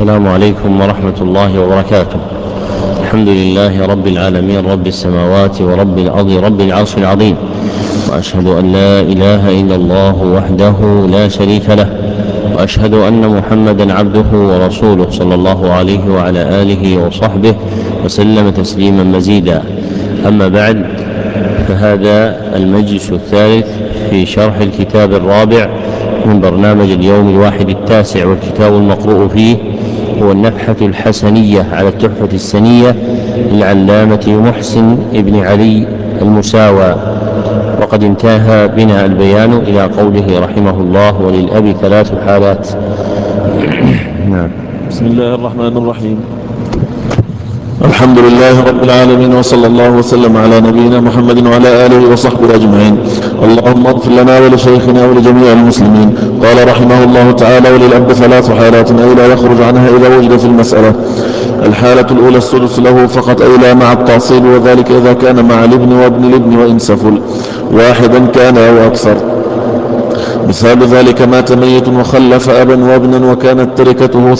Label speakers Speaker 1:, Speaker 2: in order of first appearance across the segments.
Speaker 1: السلام عليكم ورحمة الله وبركاته. الحمد لله رب العالمين، رب السماوات ورب الأرض، رب العرش العظيم، وأشهد أن لا إله إلا الله وحده لا شريك له، وأشهد أن محمدا عبده ورسوله صلى الله عليه وعلى آله وصحبه وسلم تسليما مزيدا. أما بعد، فهذا المجلس الثالث في شرح الكتاب الرابع من برنامج اليوم الواحد التاسع، والكتاب المقروء فيه هو النفحة الحسنية على التحفة السنية للعلامة محسن ابن علي المساوى. وقد انتهى بنا البيان إلى قوله رحمه الله: وللأب ثلاث حالات.
Speaker 2: نعم. بسم الله الرحمن الرحيم. الحمد لله رب العالمين، وصلى الله وسلم على نبينا محمد وعلى آله وصحبه أجمعين. اللهم اغفر لنا ولشيخنا ولجميع المسلمين. قال رحمه الله تعالى: وللأب ثلاث حالات أي لا يخرج عنها إذا وجد في المسألة. الحالة الأولى السدس له فقط أي لا مع التعصيب، وذلك إذا كان مع الابن وابن الابن وإن سفل واحدا كان أو أكثر. مثال ذلك: مات ميت وخلف أبا وابنا وكانت تركته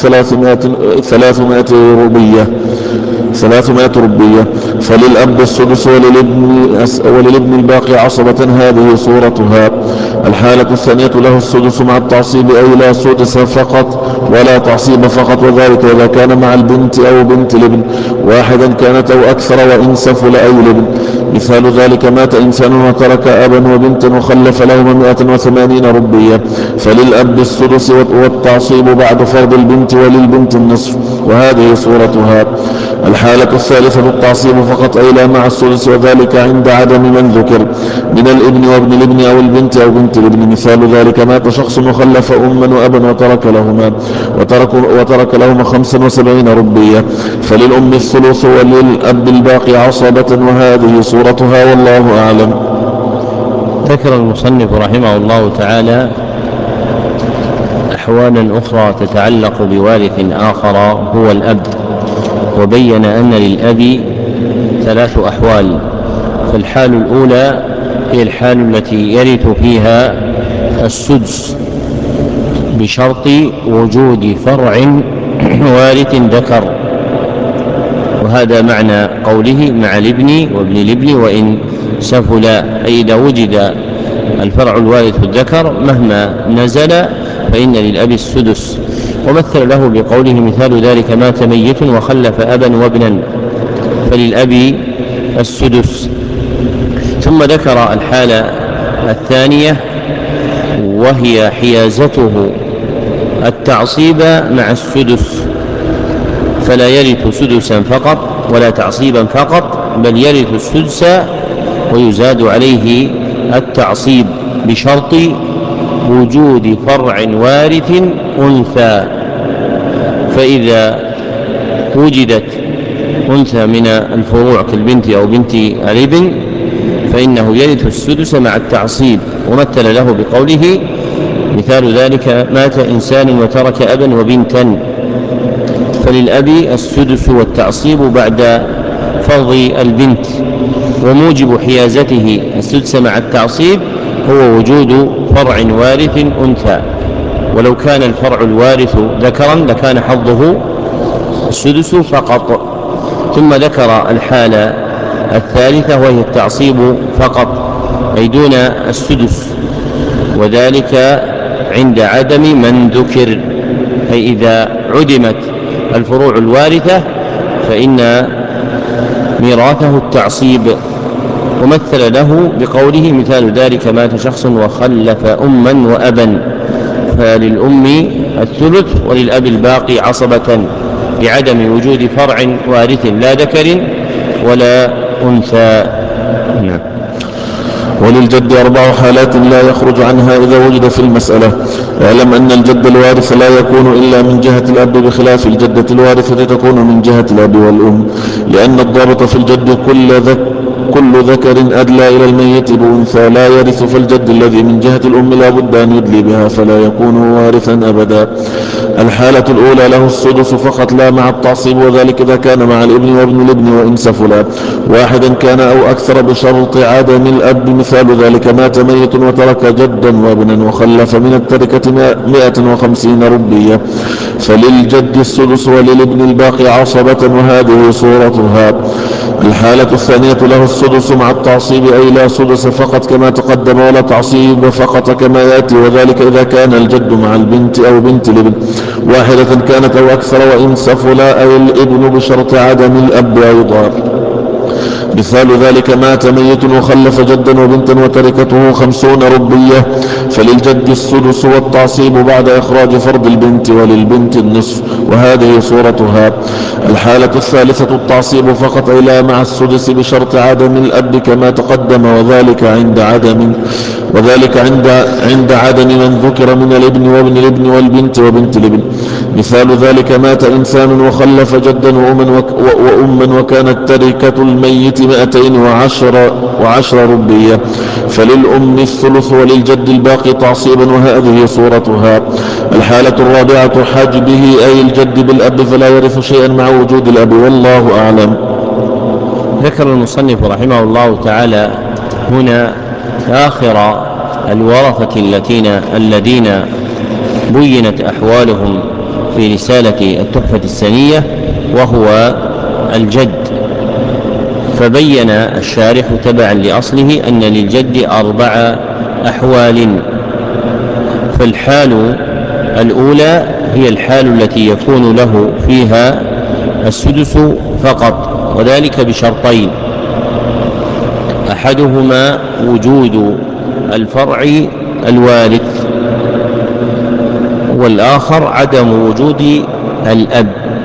Speaker 2: 300 ربية، فللأب السدس وللابن الباقي عصبة. هذه صورتها. الحالة الثانية له السدس مع التعصيب أي لا سدس فقط ولا تعصيب فقط، وذلك إذا كان مع البنت أو بنت الابن واحدا كانت أو أكثر وإن سفل أي الابن. مثال ذلك: مات إنسان وترك أبا وبنتا وخلف لهما 180 ربية، فللأب السدس والتعصيب بعد فرض البنت، وللبنت النصف، وهذه صورتها. الحالة الثالثة التعصيب فقط أي لا مع السدس، وذلك عند عدم من ذكر من الابن وابن الابن أو البنت أو بنت الابن. مثال ذلك: مات شخص وخلف أما وأبا وترك لهما 75 ربية، فللأم الثلث وللأب الباقي عصبة، وهذه صورتها، والله أعلم.
Speaker 1: ذكر المصنف رحمه الله تعالى أحوالا أخرى تتعلق بوارث آخر هو الأب، وبين أن للأب ثلاث أحوال. فالحال الأولى هي الحال التي يرث فيها السدس بشرط وجود فرع وارث ذكر، وهذا معنى قوله مع الابن وابن الابن وإن سفل، أي إذا وجد الفرع الوارث الذكر مهما نزل فإن للأب السدس. ومثل له بقوله: مثال ذلك: مات ميت وخلف أبا وابنا، فللأب السدس. ثم ذكر الحالة الثانية وهي حيازته التعصيب مع السدس، فلا يرث سدسا فقط ولا تعصيبا فقط، بل يرث السدس ويزاد عليه التعصيب بشرط وجود فرع وارث أنثى. فإذا وجدت أنثى من الفروع كالبنت أو بنت الابن فإنه يرث السدس مع التعصيب. ومثل له بقوله: مثال ذلك: مات إنسان وترك أبا وبنتا، فللأب السدس والتعصيب بعد فرض البنت. وموجب حيازته السدس مع التعصيب هو وجود فرع وارث أنثى، ولو كان الفرع الوارث ذكرا لكان حظه السدس فقط. ثم ذكر الحالة الثالثة وهي التعصيب فقط أي دون السدس، وذلك عند عدم من ذكر، أي إذا عدمت الفروع الوارثة فإن ميراثه التعصيب. ومثل له بقوله: مثال ذلك: مات شخص وخلف أما وأبا، فللأم الثلث وللأب الباقي عصبة لعدم وجود فرع وارث لا ذكر ولا أنثى.
Speaker 2: وللجد 4 حالات لا يخرج عنها إذا وجد في المسألة. اعلم أن الجد الوارث لا يكون إلا من جهة الأب، بخلاف الجدة الوارثة تكون من جهة الأب والأم، لأن الضابط في الجد كل ذكر أدلى إلى الميت بأنثى لا يرث، فالجد الذي من جهة الأم لا بد أن يدلي بها فلا يكون وارثا أبدا. الحالة الأولى له السدس فقط لا مع التعصيب، وذلك إذا كان مع الابن وابن الابن وإن سفلا واحدا كان أو أكثر بشرط عدم الأب. مثال ذلك مات ميت وترك جدا وابنا وخلف من التركة 150 ربية، فللجد السدس وللابن الباقي عصبة، وهذه صورتها. الحالة الثانية له السدس مع التعصيب، أي لا سدس فقط كما تقدم ولا تعصيب فقط كما يأتي، وذلك إذا كان الجد مع البنت أو بنت الابن واحدة كانت أو أكثر وإن سفلا، أي الابن بشرط عدم الأب أيضا. مثال ذلك مات ميت وخلف جدا وبنتا وتركته 50 ربية، فللجد السدس والتعصيب بعد إخراج فرض البنت، وللبنت النصف، وهذه صورتها. الحالة الثالثة التعصيب فقط، أي لا مع السدس بشرط عدم الأب كما تقدم، وذلك عند عدم من ذكر من الابن وابن الابن والبنت وبنت الابن. مثال ذلك مات إنسان وخلف جدا وأما وكانت تركة الميت 210 ربية، فللأم الثلث وللجد الباقي تعصيبا، وهذه صورتها. الحالة الرابعة حجبه، أي الجد بالأب فلا يرث شيئا مع وجود الأب، والله أعلم.
Speaker 1: ذكر المصنف رحمه الله تعالى هنا آخر الورثة الذين بينت أحوالهم في رسالة التحفة السنية، وهو الجد. فبين الشارح تبعا لأصله أن للجد 4 أحوال. فالحال الأولى هي الحال التي يكون له فيها السدس فقط، وذلك بشرطين: أحدهما وجود الفرع الوارث، والآخر عدم وجود الأب.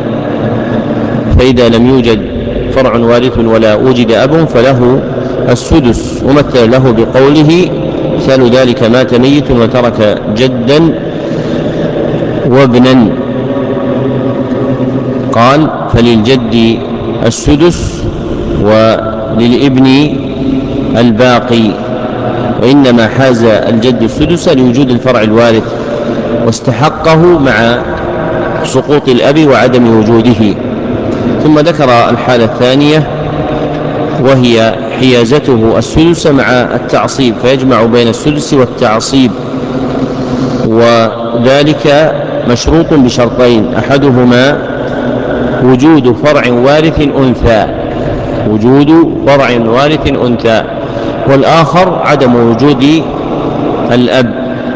Speaker 1: فإذا لم يوجد فرع وارث ولا وجد أب فله السدس، ومثل له بقوله: مثال ذلك مات ميت وترك جدا وابنا، قال: فللجد السدس وللابن الباقي. وإنما حاز الجد السدس لوجود الفرع الوارث، واستحقه مع سقوط الأب وعدم وجوده. ثم ذكر الحالة الثانية، وهي حيازته السدس مع التعصيب، فيجمع بين السدس والتعصيب، وذلك مشروط بشرطين: أحدهما وجود فرع وارث أنثى، والآخر عدم وجود الأب.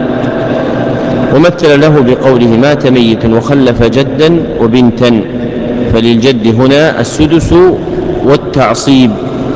Speaker 1: ومثل له بقوله: مات ميت وخلف جدا وبنتا، فللجد هنا السدس والتعصيب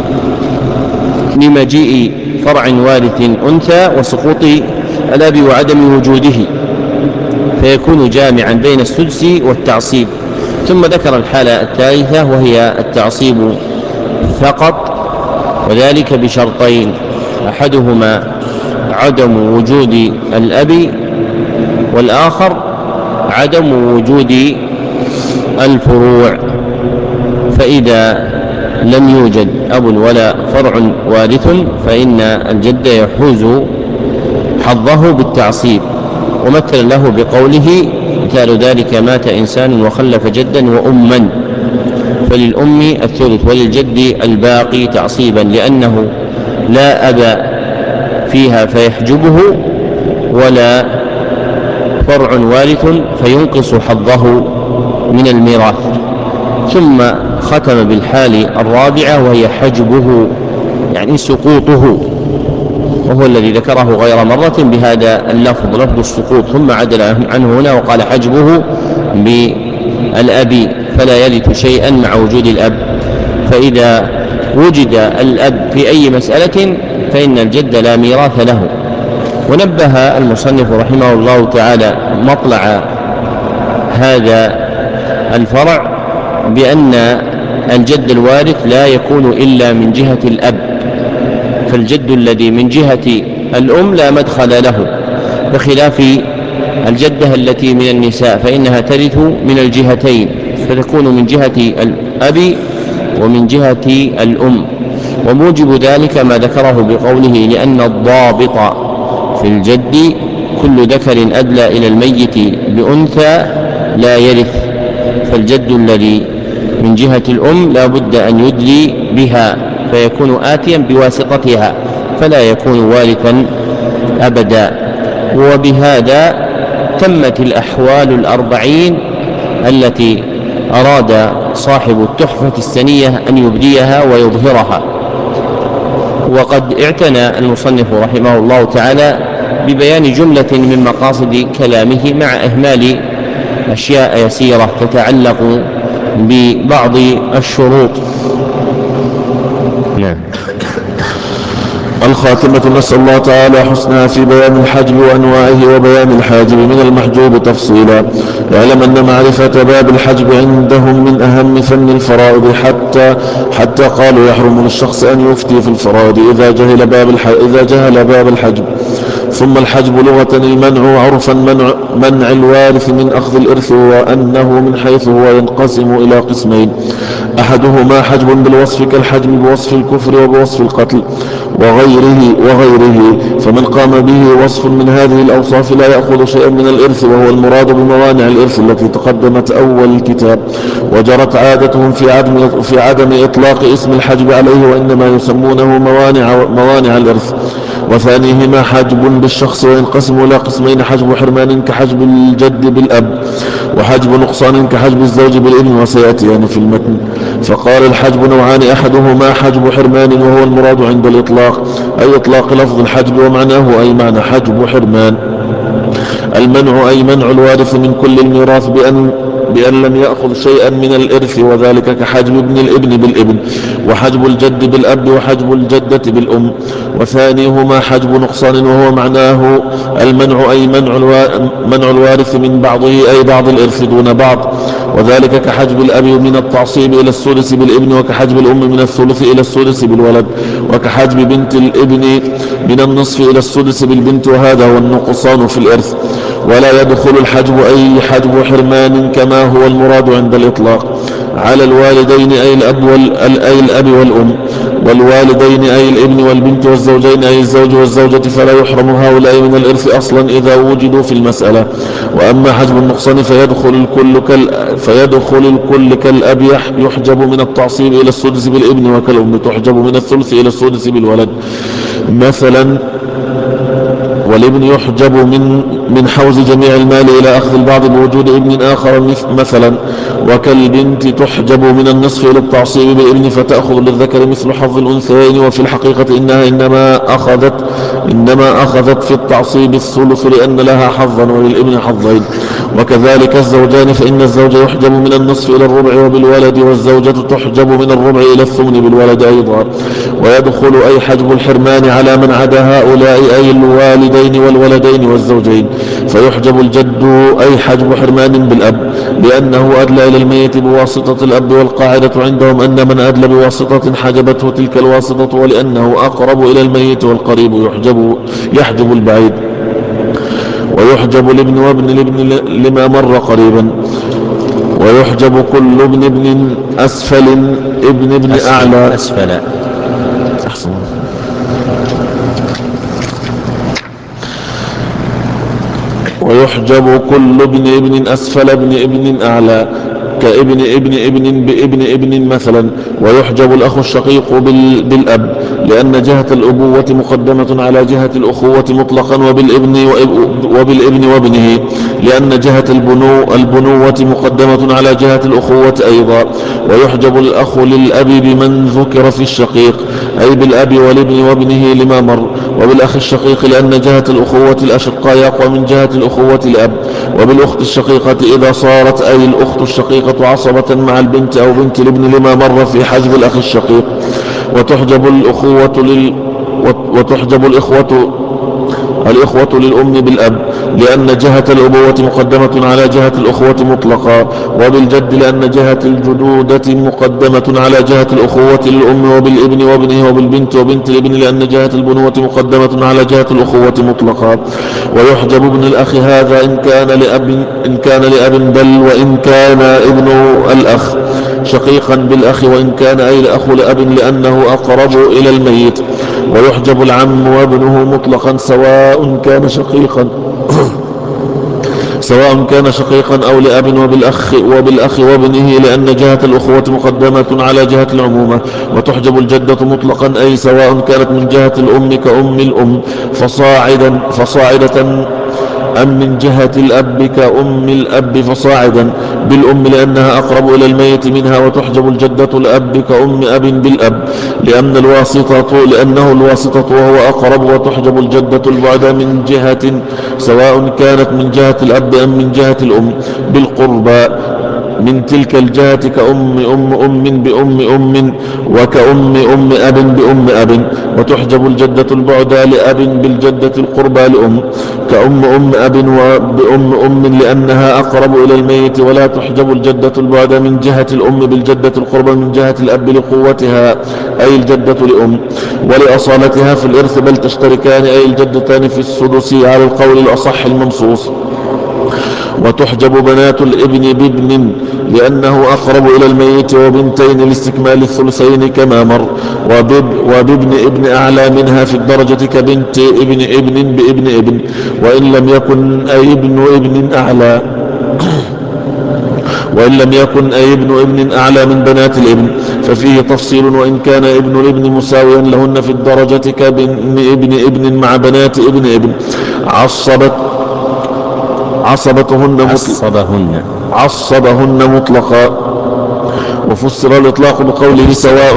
Speaker 1: لمجيء فرع وارث أنثى وسقوط الأب وعدم وجوده، فيكون جامعا بين السدس والتعصيب. ثم ذكر الحالة الثالثة، وهي التعصيب فقط، وذلك بشرطين: أحدهما عدم وجود الأب، والآخر عدم وجود الفروع. فإذا لم يوجد أب ولا فرع وارث فإن الجد يحوز حظه بالتعصيب. ومثل له بقوله: مثال ذلك مات إنسان وخلف جدا وأما، فللأم الثلث وللجد الباقي تعصيبا، لأنه لا أب فيها فيحجبه، ولا فرع وارث فينقص حظه من الميراث. ثم ختم بالحال الرابعة، وهي حجبه، يعني سقوطه، وهو الذي ذكره غير مرة بهذا اللفظ، لفظ السقوط، ثم عدل عنه هنا وقال حجبه بالأب، فلا يرث شيئا مع وجود الأب. فإذا وجد الأب في أي مسألة فإن الجد لا ميراث له. ونبه المصنف رحمه الله تعالى مطلع هذا الفرع بأن الجد الوارث لا يكون إلا من جهة الأب، فالجد الذي من جهة الأم لا مدخل له، بخلاف الجدة التي من النساء فإنها ترث من الجهتين، فتكون من جهة الأب ومن جهة الأم. وموجب ذلك ما ذكره بقوله لأن الضابط في الجد كل ذكر أدلى إلى الميت بأنثى لا يرث، فالجد الذي من جهة الأم لا بد أن يدلي بها فيكون آتيا بواسطتها فلا يكون وارثا أبدا. وبهذا تمت الأحوال 40 التي أراد صاحب التحفة السنية أن يبديها ويظهرها. وقد اعتنى المصنف رحمه الله تعالى ببيان جملة من مقاصد كلامه مع إهمال أشياء يسيرة تتعلق ببعض الشروط. نعم.
Speaker 2: الخاتمة نسأل الله تعالى حسنها في بيان الحجب وأنواعه وبيان الحاجب من المحجوب تفصيلا. اعلم أن معرفة باب الحجب عندهم من أهم فن الفرائض حتى قالوا يحرم للشخص أن يفتي في الفرائض إذا جهل باب الحجب. ثم الحجب لغة المنع، وعرفا منع الوارث من أخذ الإرث، وأنه من حيث هو ينقسم إلى قسمين: أحدهما حجب بالوصف كالحجب بوصف الكفر وبوصف القتل وغيره، فمن قام به وصف من هذه الأوصاف لا يأخذ شيئا من الإرث، وهو المراد بموانع الإرث التي تقدمت أول الكتاب. وجرت عادتهم في عدم إطلاق اسم الحجب عليه، وإنما يسمونه موانع الإرث. وثانيهما حجب بالشخص، وينقسم إلى قسمين: حجب حرمان كحجب الجد بالأب، وحجب نقصان كحجب الزوج بالابن، وسيأتيان في المتن. فقال الحجب نوعان: أحدهما حجب حرمان وهو المراد عند الإطلاق، أي إطلاق لفظ الحجب ومعناه أي معنى حجب حرمان. المنع أي منع الوارث من كل الميراث بأن لم يأخذ شيئا من الإرث، وذلك كحجب ابن الابن بالابن، وحجب الجد بالأب، وحجب الجدة بالأم. وثانيهما حجب نقصان وهو معناه المنع أي منع الوارث من بعضه أي بعض الإرث دون بعض، وذلك كحجب الأب من التعصيب إلى السدس بالابن، وكحجب الأم من الثلث إلى السدس بالولد، وكحجب بنت الابن من النصف إلى السدس بالبنت، وهذا هو النقصان في الإرث. ولا يدخل الحجب أي حجب حرمان كما هو المراد عند الإطلاق على الوالدين أي الأب والأم، والوالدين أي الابن والبنت، والزوجين أي الزوج والزوجة، فلا يحرم هؤلاء من الإرث أصلا إذا وجدوا في المسألة. وأما حجب النقصان فيدخل الكل كالأب يحجب من التعصيب إلى السدس بالابن، وكالأم تحجب من الثلث إلى السدس بالولد مثلا، والابن يحجب من حوز جميع المال إلى أخذ البعض بوجود ابن آخر مثلا، وكالبنت تحجب من النصف إلى التعصيب بالابن فتأخذ للذكر مثل حظ الأنثيين، وفي الحقيقة إنها إنما أخذت في التعصيب الثلث لأن لها حظا وللابن حظين. وكذلك الزوجان، فإن الزوج يحجب من النصف إلى الربع وبالولد، والزوجة تحجب من الربع إلى الثمن بالولد أيضا. ويدخل أي حجب الحرمان على من عدا هؤلاء أي الوالدين والولدين والزوجين، فيحجب الجد أي حجب حرمان بالأب لأنه أدلى إلى الميت بواسطة الأب، والقاعدة عندهم أن من أدلى بواسطة حجبته تلك الواسطة، ولأنه أقرب إلى الميت والقريب يحجب البعيد. ويحجب الابن وابن الابن لما مر قريبا. ويحجب كل ابن أسفل ابن أعلى
Speaker 1: أسفل.
Speaker 2: أحسن. ويحجب كل ابن أسفل ابن أعلى كابن بابن بابن مثلا. ويحجب الأخ الشقيق بالأب لأن جهة الأبوة مقدمة على جهة الأخوة مطلقا، وبالابن وابنه لأن جهة البنوة مقدمة على جهة الأخوة أيضا. ويحجب الأخ للأب بمن ذكر في الشقيق أي بالأب والابن وابنه لما مر، وبالأخ الشقيق لأن جهة الأخوة الأشقاء يقوى من جهة الأخوة الأب. وبالأخت الشقيقة إذا صارت أي الأخت الشقيقة عصبة مع البنت أو بنت الابن لما مر في حجب الأخ الشقيق. وتحجب الإخوة الإخوة للأم بالأب لأن جهة الأبوة مقدمة على جهة الأخوة مطلقا، وبالجد لأن جهة الجدودة مقدمة على جهة الأخوة للأم، وبالابن وابنه، وبالبنت وبنت الابن لأن جهة البنوة مقدمة على جهة الأخوة مطلقا. ويحجب ابن الأخ هذا إن كان لأب بل وإن كان ابن الأخ شقيقا بالأخ وإن كان أي الأخ لأب لأنه أقرب إلى الميت. ويحجب العم وابنه مطلقا سواء كان شقيقا أو لأب وبالأخ وابنه لأن جهة الأخوة مقدمة على جهة العمومة. وتحجب الجدة مطلقا أي سواء كانت من جهة الأم كأم الأم فصاعدة أم من جهة الأب كأم الأب فصاعدا بالأم لأنها أقرب إلى الميت منها. وتحجب الجدة الأب كأم أب بالأب لأنه الواسطة وهو أقرب. وتحجب الجدة البعد من جهة سواء كانت من جهة الأب أم من جهة الأم بالقربى من تلك الجهة كأم بأم أم وكأم أب بأم أب. وتحجب الجدة البعد لأب بالجدة القربى لأم كأم أب وبأم لأنها أقرب إلى الميت. ولا تحجب الجدة البعد من جهة الأم بالجدة القربى من جهة الأب لقوتها أي الجدة لأم ولأصالتها في الإرث بل تشتركان أي الجدتان في السدس على القول الأصح المنصوص. وتحجب بنات الابن بابن لأنه أقرب إلى الميت وبنتين لاستكمال الثلثين كما مر. وبابن ابن أعلى منها في الدرجة كبنت ابن بابن ابن وإن لم يكن أي ابن ابن أعلى من بنات الابن ففيه تفصيل. وإن كان ابن الابن مساويا لهن في الدرجة كابن ابن مع بنات ابن عصبهن مطلقا. وفسر الإطلاق بقوله سواء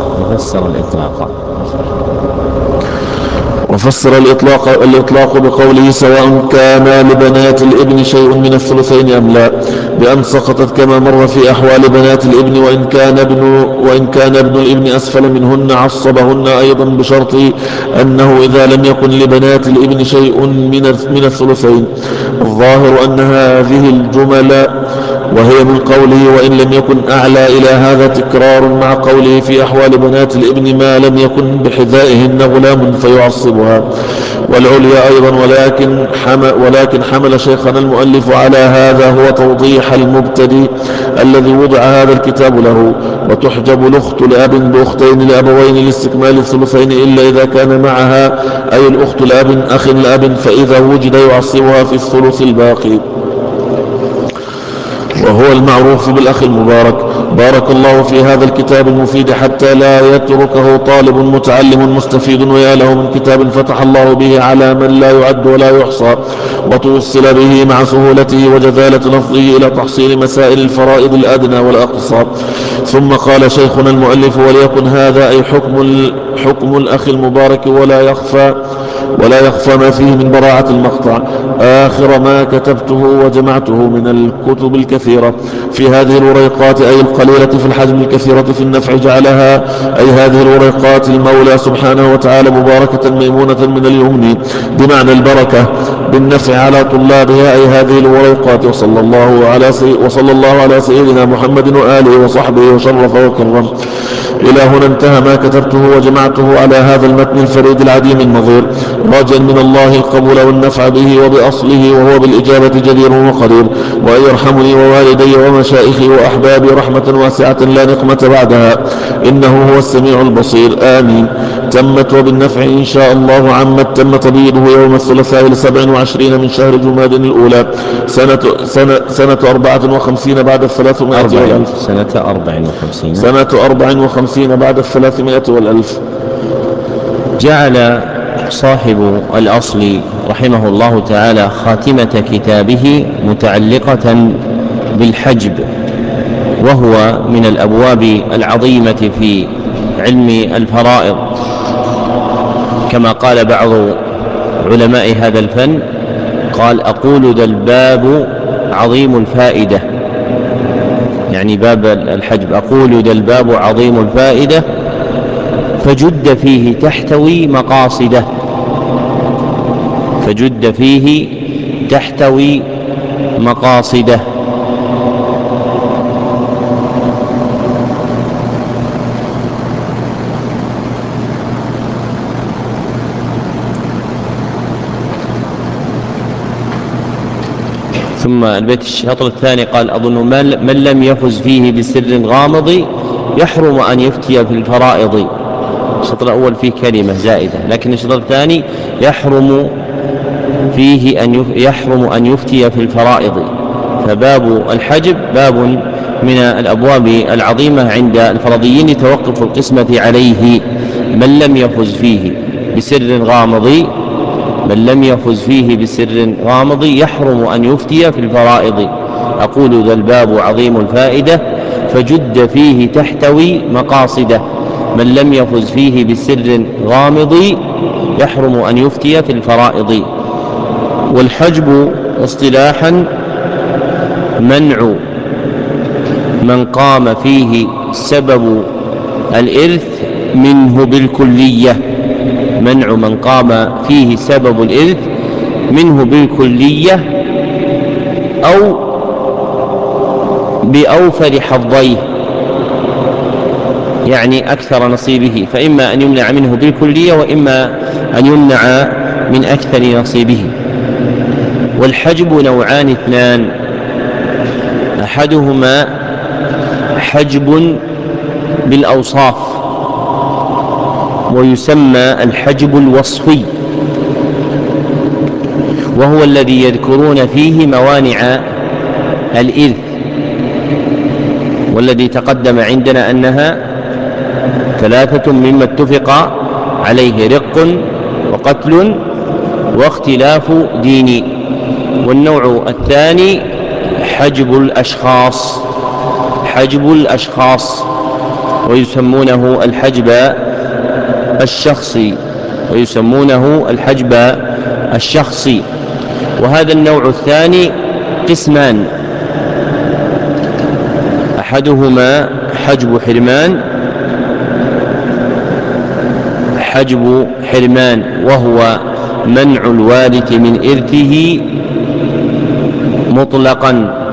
Speaker 2: بقوله سواء كان لبنات الابن شيء من الثلثين أم لا بأن سقطت كما مر في أحوال بنات الابن. وإن كان ابن الابن أسفل منهن عصبهن أيضا بشرط أنه إذا لم يكن لبنات الابن شيء من الثلثين. الظاهر أن هذه الجمل وهي من قوله وإن لم يكن أعلى إلى هذا تكرار مع قوله في أحوال بنات الابن ما لم يكن بحذائهن غلام فيعصبها والعليا أيضا. ولكن حمل شيخنا المؤلف على هذا هو توضيح المبتدئ الذي وضع هذا الكتاب له. وتحجب الأخت لأب بأختين لأبوين لاستكمال الثلثين إلا إذا كان معها أي الأخت لأب أخ لأب فإذا وجد يعصبها في الثلث الباقي وهو المعروف بالأخ المبارك. بارك الله في هذا الكتاب المفيد حتى لا يتركه طالب متعلم مستفيد. ويا له من كتاب فتح الله به على من لا يعد ولا يحصى وتوصل به مع سهولته وجذالة لفظه إلى تحصيل مسائل الفرائض الأدنى والأقصى. ثم قال شيخنا المؤلف وليكن هذا أي حكم الأخ المبارك ولا يخفى ما فيه من براعة المقطع آخر ما كتبته وجمعته من الكتب الكثيرة في هذه الوريقات أي القليلة في الحجم الكثيرة في النفع جعلها أي هذه الوريقات المولى سبحانه وتعالى مباركة ميمونة من اليمن بمعنى البركة بالنفع على طلابها أي هذه الوريقات. وصلى الله على سيدنا محمد وآله وصحبه وشرف وكرم. إلى هنا انتهى ما كتبته وجمعته على هذا المتن الفريد العديم النظير راجا من الله القبول والنفع به وبأصله وهو بالإجابة جدير وقدير. وأن يرحمني ووالدي ومشائخي وأحبابي رحمة واسعة لا نقمة بعدها إنه هو السميع البصير آمين. تمت وبالنفع إن شاء الله عمت. تم تبييضه يوم الثلاثاء 27 من شهر جماد الأولى سنة 54 بعد 300 والألف. سنة 54 بعد 300 والألف.
Speaker 1: جعل صاحب الأصل رحمه الله تعالى خاتمة كتابه متعلقة بالحجب وهو من الأبواب العظيمة في علم الفرائض كما قال بعض علماء هذا الفن قال أقول ذا الباب عظيم الفائدة يعني باب الحجب أقول ذا الباب عظيم الفائدة فجد فيه تحتوي مقاصده فجد فيه تحتوي مقاصده. ثم البيت الشطر الثاني قال: أظن من لم يفز فيه بسر غامض يحرم أن يفتي في الفرائض. الشطر الأول فيه كلمة زائدة، لكن الشطر الثاني يحرم فيه أن يفتي في الفرائض. فباب الحجب باب من الأبواب العظيمة عند الفرضيين لتوقف القسمة عليه. من لم يفز فيه بسر غامض، من لم يفز فيه بسر غامض يحرم أن يفتي في الفرائض. أقول ذا الباب عظيم الفائدة، فجد فيه تحتوي مقاصده. من لم يفز فيه بسر غامض يحرم أن يفتي في الفرائض. والحجب اصطلاحا منع من قام فيه سبب الإرث منه بالكلية، منع من قام فيه سبب الإرث منه بالكلية أو بأوفر حظيه، يعني أكثر نصيبه، فإما أن يمنع منه بالكلية وإما أن يمنع من أكثر نصيبه. والحجب نوعان اثنان: أحدهما حجب بالأوصاف، ويسمى الحجب الوصفي، وهو الذي يذكرون فيه موانع الإرث، والذي تقدم عندنا أنها ثلاثة مما اتفق عليه: رق وقتل واختلاف دين. والنوع الثاني حجب الأشخاص، حجب الأشخاص، ويسمونه الحجب الشخصي، ويسمونه الحجب الشخصي. وهذا النوع الثاني قسمان: أحدهما حجب حرمان، حجب حرمان وهو منع الوارث من إرثه مطلقا،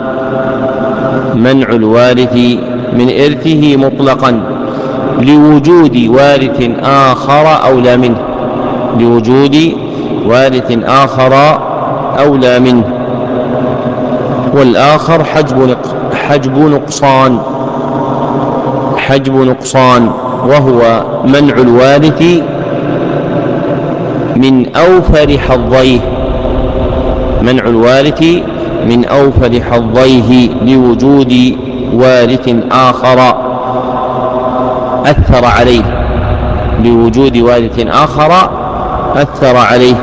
Speaker 1: منع الوارث من إرثه مطلقا لوجود وارث آخر أولى منه، لوجود وارث آخر أولى منه. والآخر حجب نقصان، حجب نقصان وهو منع الوارث من أوفر حظيه، منع الوارث من أوفر حظيه لوجود وارث آخر أثر عليه، لوجود وارث آخر أثر عليه.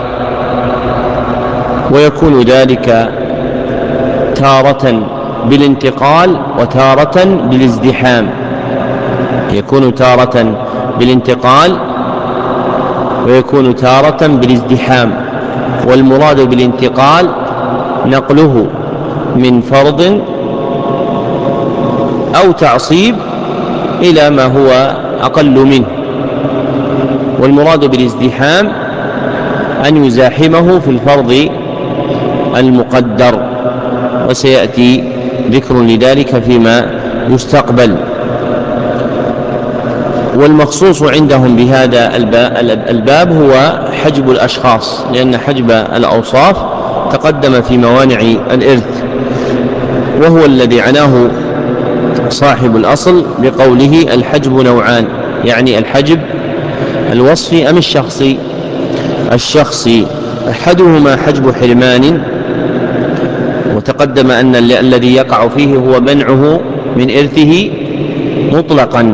Speaker 1: ويكون ذلك تارة بالانتقال وتارة بالازدحام، يكون تارة بالانتقال ويكون تارة بالازدحام. والمراد بالانتقال نقله من فرض أو تعصيب إلى ما هو أقل منه، والمراد بالازدحام أن يزاحمه في الفرض المقدر، وسيأتي ذكر لذلك فيما يستقبل. والمخصوص عندهم بهذا الباب هو حجب الأشخاص، لأن حجب الأوصاف تقدم في موانع الإرث، وهو الذي عناه صاحب الأصل بقوله الحجب نوعان، يعني الحجب الوصفي أم الشخصي؟ الشخصي. أحدهما حجب حرمان، وتقدم أن الذي يقع فيه هو منعه من إرثه مطلقا.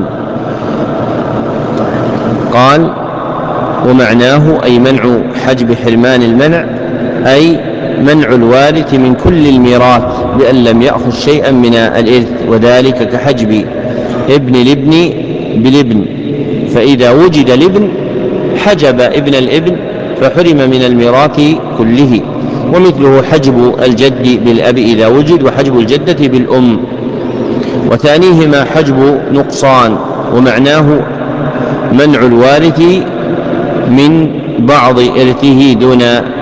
Speaker 1: قال: ومعناه أي منع حجب حرمان المنع أي منع الوارث من كل الميراث بأن لم يأخذ شيئا من الإرث، وذلك كحجب ابن الابن بالابن، فإذا وجد الابن حجب ابن الابن فحرم من الميراث كله. ومثله حجب الجد بالأب إذا وجد، وحجب الجدة بالأم. وثانيهما حجب نقصان، ومعناه منع الوارث من بعض إرثه دون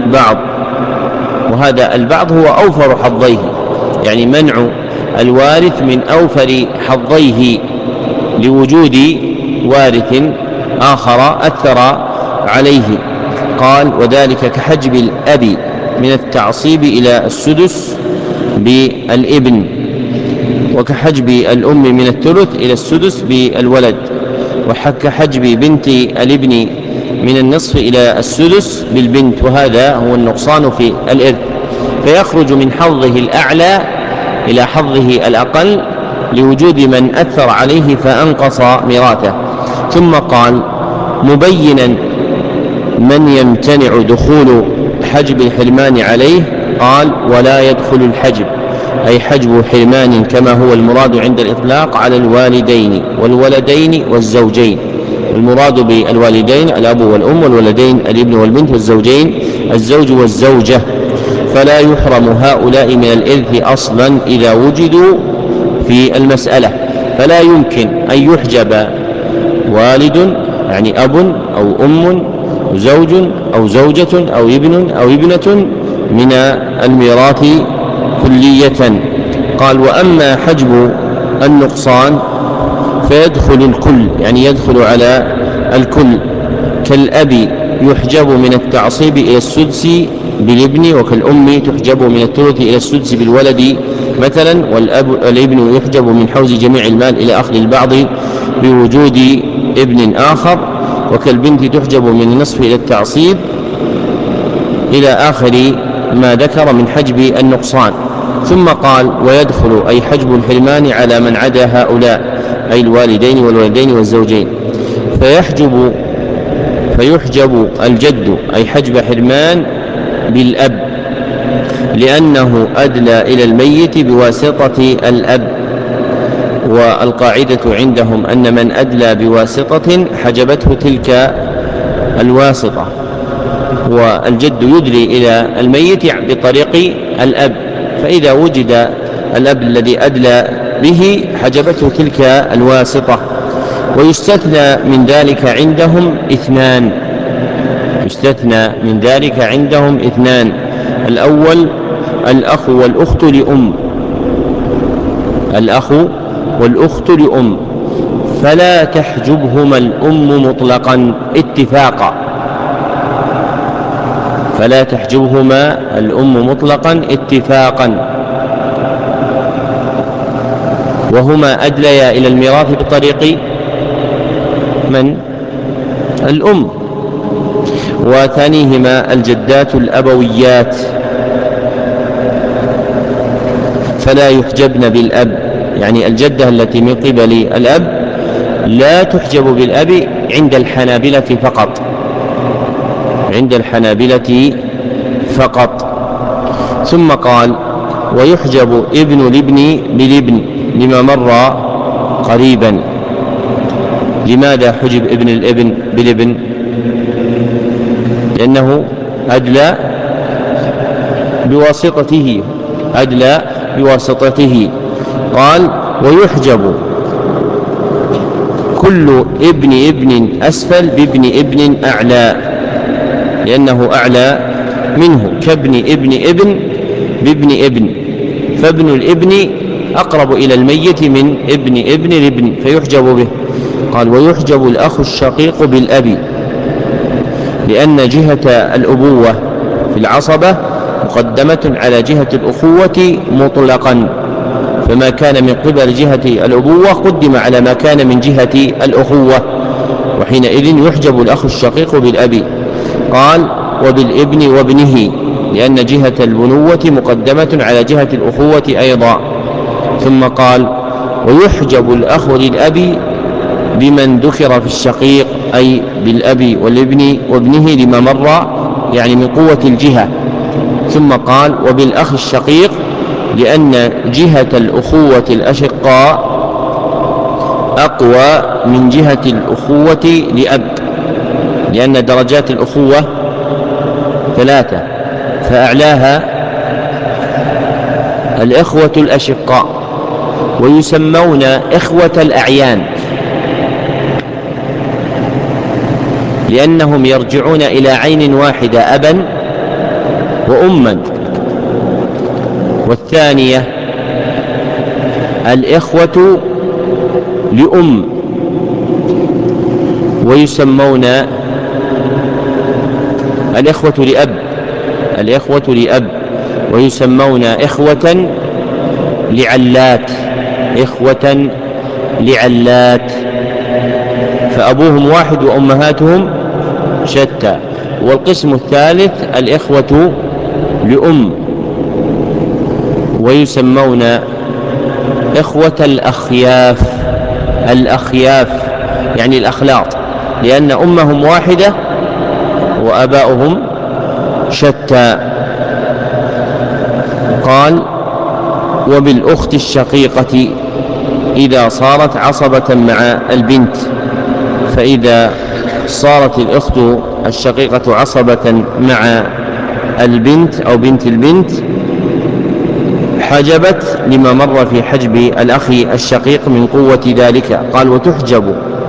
Speaker 1: بعض، وهذا البعض هو أوفر حظيه، يعني منع الوارث من أوفر حظيه لوجود وارث آخر أثر عليه. قال: وذلك كحجب الأب من التعصيب إلى السدس بالابن، وكحجب الأم من الثلث إلى السدس بالولد، وكحجب بنت الابن من النصف إلى السدس بالبنت، وهذا هو النقصان في الإرث، فيخرج من حظه الأعلى إلى حظه الأقل لوجود من أثر عليه فأنقص ميراثه. ثم قال مبينا من يمتنع دخول حجب الحرمان عليه، قال: ولا يدخل الحجب، أي حجب حرمان كما هو المراد عند الإطلاق على الوالدين والولدين والزوجين. المراد بالوالدين الأب والأم، والولدين الابن والبنت، والزوجين الزوج والزوجة، فلا يحرم هؤلاء من الإرث أصلا إذا وجدوا في المسألة. فلا يمكن أن يحجب والد، يعني أب أو أم أو زوج أو زوجة أو ابن أو ابنة من الميراث كلية. قال: وأما حجب النقصان فيدخل الكل، يعني يدخل على الكل، كالأب يحجب من التعصيب إلى السدس بالابن، وكالأم تحجب من الثلث إلى السدس بالولد مثلا، والابن يحجب من حوز جميع المال إلى أخذ البعض بوجود ابن آخر، وكالبنت تحجب من النصف إلى التعصيب إلى آخر ما ذكر من حجب النقصان. ثم قال: ويدخل أي حجب الحرمان على من عدا هؤلاء، أي الوالدين والولدين والزوجين، فيحجب الجد، أي حجب حرمان بالأب، لأنه أدلى إلى الميت بواسطة الأب، والقاعدة عندهم أن من أدلى بواسطة حجبته تلك الواسطة، والجد يدلي إلى الميت بطريق الأب، فإذا وجد الأب الذي أدلى به حجبته تلك الواسطة. ويستثنى من ذلك عندهم اثنان، الأول الأخ والأخت لأم، فلا تحجبهما الأم مطلقا اتفاقا، وهما أدليا إلى الميراث بطريق من؟ الأم. وثانيهما الجدات الأبويات، فلا يحجبن بالأب، يعني الجدة التي من قبل الأب لا تحجب بالأب عند الحنابلة فقط. ثم قال: ويحجب ابن الابن بالابن لما مر قريبا. لماذا حجب ابن الابن بالابن؟ لأنه أدلى بواسطته. قال: ويحجب كل ابن أسفل بابن ابن أعلى، لأنه أعلى منه، كابن ابن بابن ابن، فابن الابن أقرب إلى الميت من ابن الابن فيحجب به. قال: ويحجب الأخ الشقيق بالأب، لأن جهة الأبوة في العصبة مقدمة على جهة الأخوة مطلقا، فما كان من قبل جهة الأبوة قدم على ما كان من جهة الأخوة، وحينئذ يحجب الأخ الشقيق بالأب. قال: وبالابن وابنه، لأن جهة البنوة مقدمة على جهة الأخوة أيضا. ثم قال: ويحجب الأخ للأب بمن ذكر في الشقيق، أي بالأب والابن وابنه لما مر، يعني من قوة الجهة. ثم قال: وبالأخ الشقيق، لأن جهة الأخوة الأشقاء أقوى من جهة الأخوة لأب، لأن درجات الأخوة 3، فأعلاها الإخوة الأشقاء، ويسمون إخوة الأعيان، لأنهم يرجعون إلى عين واحدة أبا وأما. والثانية الإخوة لأم ويسمون الإخوة لأب ويسمون إخوة لعلات فأبوهم واحد وأمهاتهم شتى. والقسم الثالث الإخوة لأم ويسمون إخوة الأخياف يعني الأخلاط، لأن أمهم واحدة وأباؤهم شتى. قال: وبالأخت الشقيقة إذا صارت عصبة مع البنت. فإذا صارت الأخت الشقيقة عصبة مع البنت أو بنت البنت حجبت لما مر في حجب الأخ الشقيق من قوة ذلك. قال: وتحجب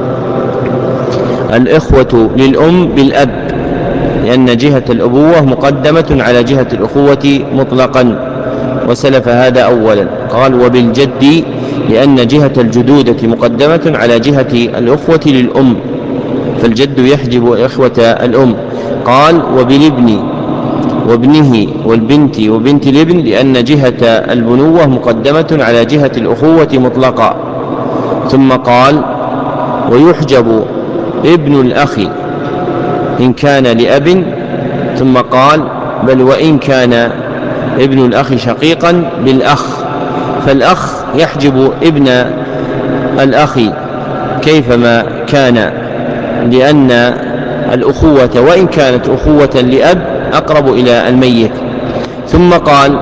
Speaker 1: الإخوة للأم بالأب، لأن جهة الأبوة مقدمة على جهة الأخوة مطلقا، وسلف هذا أولا. قال: وبالجد، لأن جهة الجدودة مقدمة على جهة الأخوة للأم، فالجد يحجب إخوة الأم. قال: وبالابن وابنه والبنت وبنت الابن، لأن جهة البنوة مقدمة على جهة الأخوة مطلقا. ثم قال: ويحجب ابن الأخ إن كان لأب. ثم قال: بل وإن كان ابن الأخ شقيقا بالأخ، فالأخ يحجب ابن الأخ كيفما كان، لأن الأخوة وإن كانت أخوة لأب أقرب إلى الميت. ثم قال: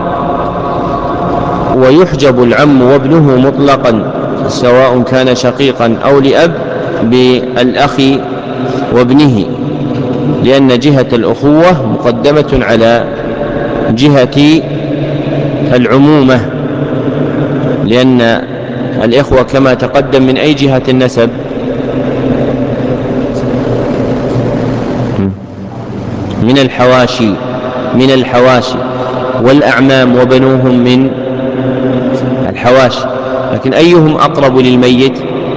Speaker 1: ويحجب العم وابنه مطلقا سواء كان شقيقا أو لأب بالأخ وابنه، لأن جهة الأخوة مقدمة على جهة العمومة، لأن الإخوة كما تقدم من أي جهة النسب؟ من الحواشي والأعمام وبنوهم من الحواشي. لكن أيهم أقرب للميت؟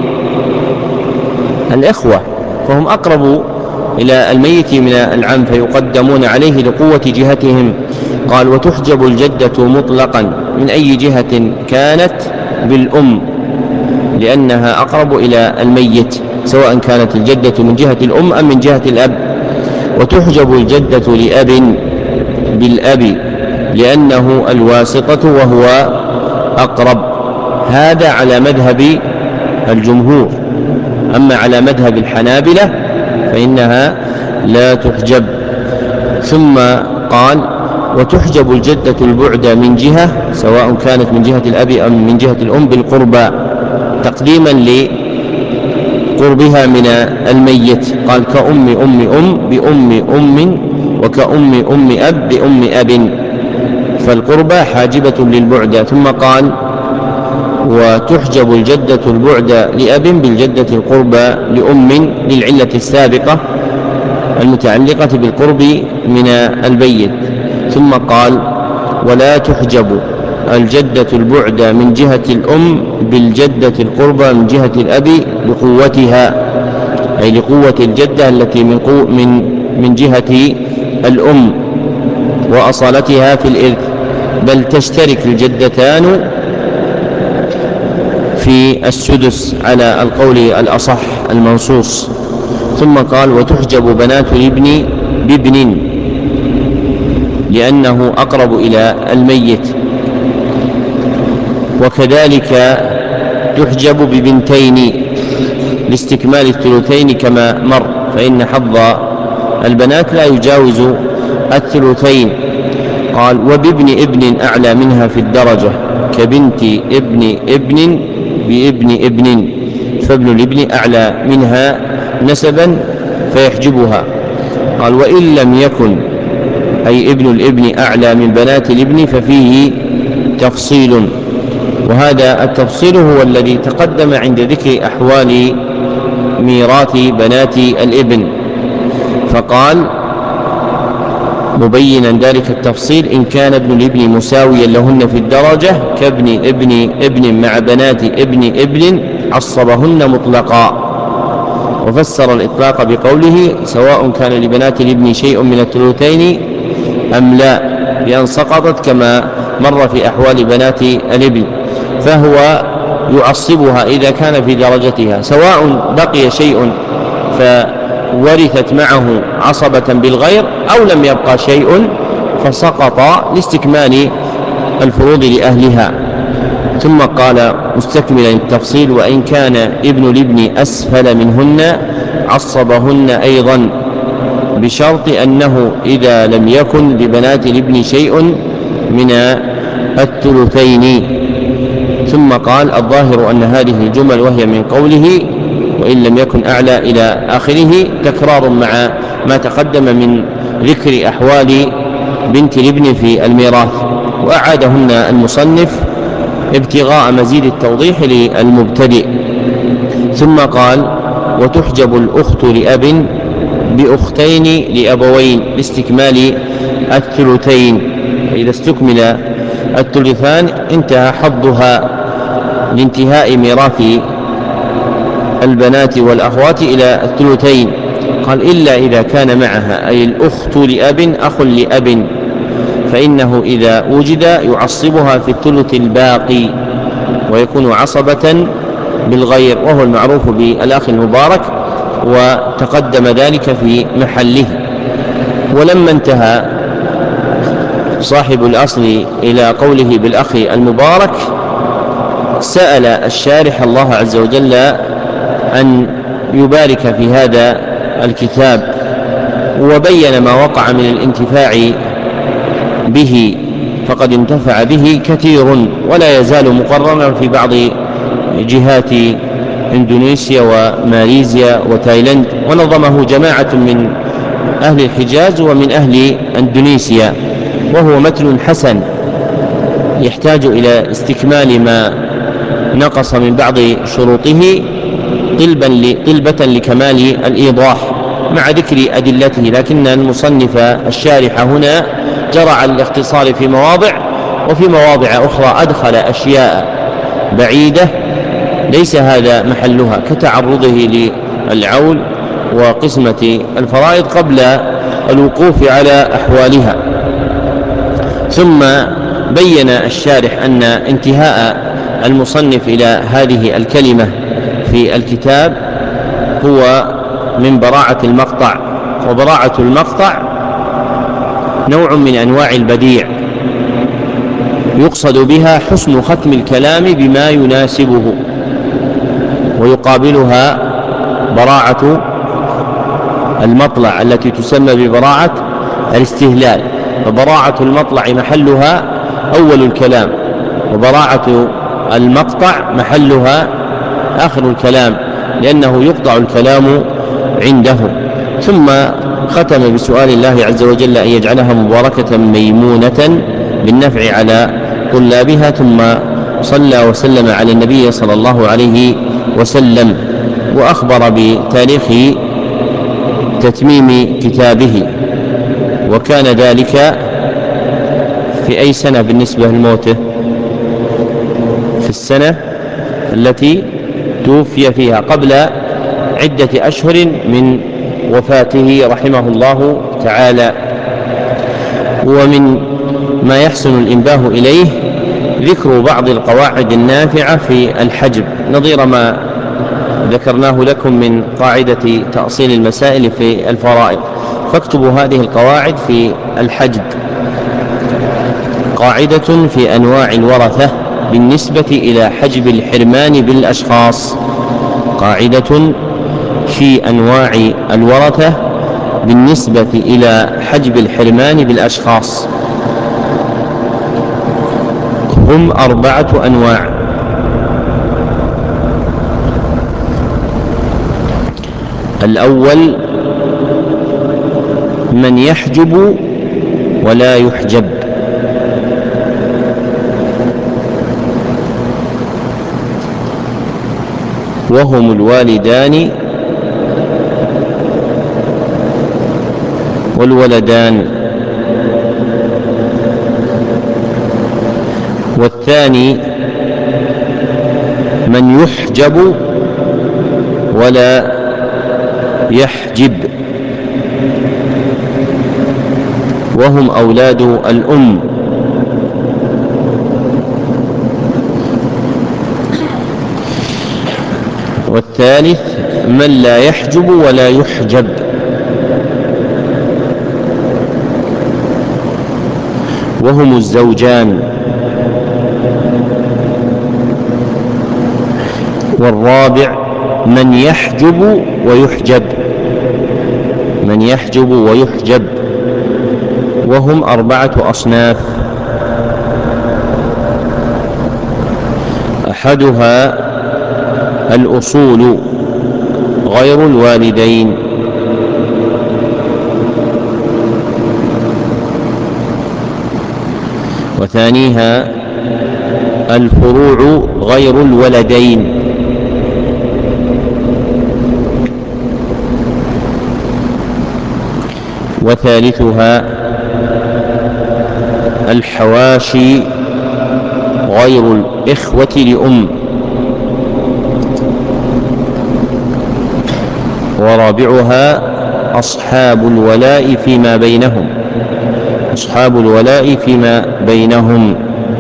Speaker 1: الإخوة، فهم أقرب إلى الميت من العم، فيقدمون عليه لقوة جهتهم. قال: وتحجب الجدة مطلقا من أي جهة كانت بالأم، لأنها أقرب إلى الميت، سواء كانت الجدة من جهة الأم أم من جهة الأب. وتحجب الجدة لأب بالأب، لأنه الواسطة وهو أقرب. هذا على مذهب الجمهور. أما على مذهب الحنابلة فإنها لا تحجب. ثم قال: وتحجب الجدة البعد من جهة سواء كانت من جهة الأب أو من جهة الأم بالقربى، تقديما لقربها من الميت. قال: كأم بأم أم، وكأم أب بأم أب، فالقربى حاجبة للبعد. ثم قال: وتحجب الجدة البعد لأب بالجدة القربى لأم، للعلة السابقة المتعلقة بالقرب من البيت. ثم قال: ولا تحجب الجدة البعد من جهة الأم بالجدة القربى من جهة الأب لقوتها، أي لقوة الجدة التي من جهة الأم وأصالتها في الإرث، بل تشترك الجدتان في السدس على القول الأصح المنصوص. ثم قال: وتحجب بنات الابن بابن، لأنه أقرب إلى الميت. وكذلك تحجب ببنتين لاستكمال الثلثين كما مر، فإن حظ البنات لا يجاوز الثلثين. قال: وبابن ابن أعلى منها في الدرجة، كبنت ابن ابن بابن ابن، فابن الابن أعلى منها نسبا فيحجبها. قال: وإن لم يكن أي ابن الابن أعلى من بنات الابن ففيه تفصيل، وهذا التفصيل هو الذي تقدم عند ذكر أحوال ميراث بنات الابن. فقال: مبينا ذلك التفصيل: إن كان ابن الابن مساويا لهن في الدرجة كابن ابن مع بنات ابن عصبهن مطلقا. وفسر الإطلاق بقوله: سواء كان لبنات الابن شيء من الثلثين أم لا، بأن سقطت كما مر في أحوال بنات الابن، فهو يعصبها إذا كان في درجتها، سواء بقي شيء فورثت معه عصبة بالغير أو لم يبقى شيء فسقط لاستكمال الفروض لأهلها. ثم قال مستكملا التفصيل: وإن كان ابن الابن أسفل منهن عصبهن أيضا، بشرط أنه إذا لم يكن لبنات الابن شيء من الثلثين. ثم قال: الظاهر أن هذه الجمل وهي من قوله وإن لم يكن أعلى إلى آخره تكرار مع ما تقدم من ذكر أحوال بنت الابن في الميراث، وأعادهن المصنف ابتغاء مزيد التوضيح للمبتدئ. ثم قال: وتحجب الأخت لأب بأختين لأبوين لاستكمال الثلثين. إذا استكمل الثلثان انتهى حظها لانتهاء ميراث البنات والأخوات إلى الثلثين. قال: إلا إذا كان معها، أي الأخت لأب أخ لأب، فإنه إذا وجد يعصبها في الثلث الباقي ويكون عصبة بالغير، وهو المعروف بالأخ المبارك، وتقدم ذلك في محله. ولما انتهى صاحب الأصل إلى قوله بالأخ المبارك سأل الشارح الله عز وجل أن يبارك في هذا الكتاب، وبين ما وقع من الانتفاع به، فقد انتفع به كثير ولا يزال مقررا في بعض جهات إندونيسيا وماليزيا وتايلاند، ونظمه جماعة من أهل الحجاز ومن أهل إندونيسيا، وهو متن حسن يحتاج إلى استكمال ما نقص من بعض شروطه طلبة لكمال الإيضاح مع ذكر أدلته، لكن المصنف الشارح هنا جرى على الاختصار في مواضع، وفي مواضع أخرى أدخل أشياء بعيدة ليس هذا محلها، كتعرضه للعول وقسمة الفرائض قبل الوقوف على أحوالها. ثم بين الشارح أن انتهاء المصنف إلى هذه الكلمة في الكتاب هو من براعة المقطع، وبراعة المقطع نوع من أنواع البديع يقصد بها حسن ختم الكلام بما يناسبه، ويقابلها براعة المطلع التي تسمى ببراعة الاستهلال، فبراعة المطلع محلها أول الكلام، وبراعة المقطع محلها آخر الكلام، لأنه يقطع الكلام عنده. ثم ختم بسؤال الله عز وجل أن يجعلها مباركة ميمونة بالنفع على طلابها، ثم صلى وسلم على النبي صلى الله عليه وسلم، وأخبر بتاريخ تتميم كتابه، وكان ذلك في أي سنة بالنسبة لموته؟ في السنة التي توفي فيها، قبل عدة أشهر من وفاته رحمه الله تعالى. ومن ما يحسن الإنباه إليه ذكر بعض القواعد النافعة في الحجب، نظير ما ذكرناه لكم من قاعدة تأصيل المسائل في الفرائض، فاكتبوا هذه القواعد في الحجب. قاعدة في أنواع الورثة بالنسبة إلى حجب الحرمان بالأشخاص. قاعدة في أنواع الورثة بالنسبة إلى حجب الحرمان بالأشخاص. هم 4 أنواع: الأول من يحجب ولا يحجب، وهم الوالدان والولدان. والثاني من يحجب ولا يحجب، وهم أولاد الأم. والثالث من لا يحجب ولا يحجب، وهم الزوجان. والرابع من يحجب ويحجب، من يحجب ويحجب، وهم 4 أصناف. أحدها الأصول غير الوالدين، وثانيها الفروع غير الولدين، وثالثها الحواشي غير الإخوة لأم، ورابعها أصحاب الولاء فيما بينهم، أصحاب الولاء فيما بينهم.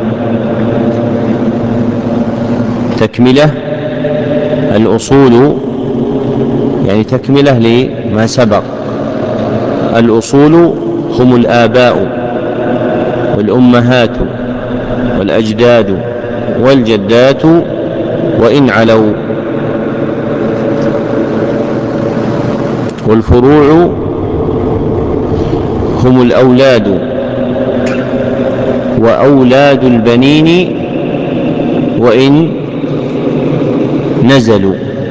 Speaker 1: تكملة الأصول يعني تكملة لما سبق. الأصول هم الآباء والأمهات والأجداد والجدات وإن علوا. والفروع هم الأولاد وأولاد البنين وإن نزلوا.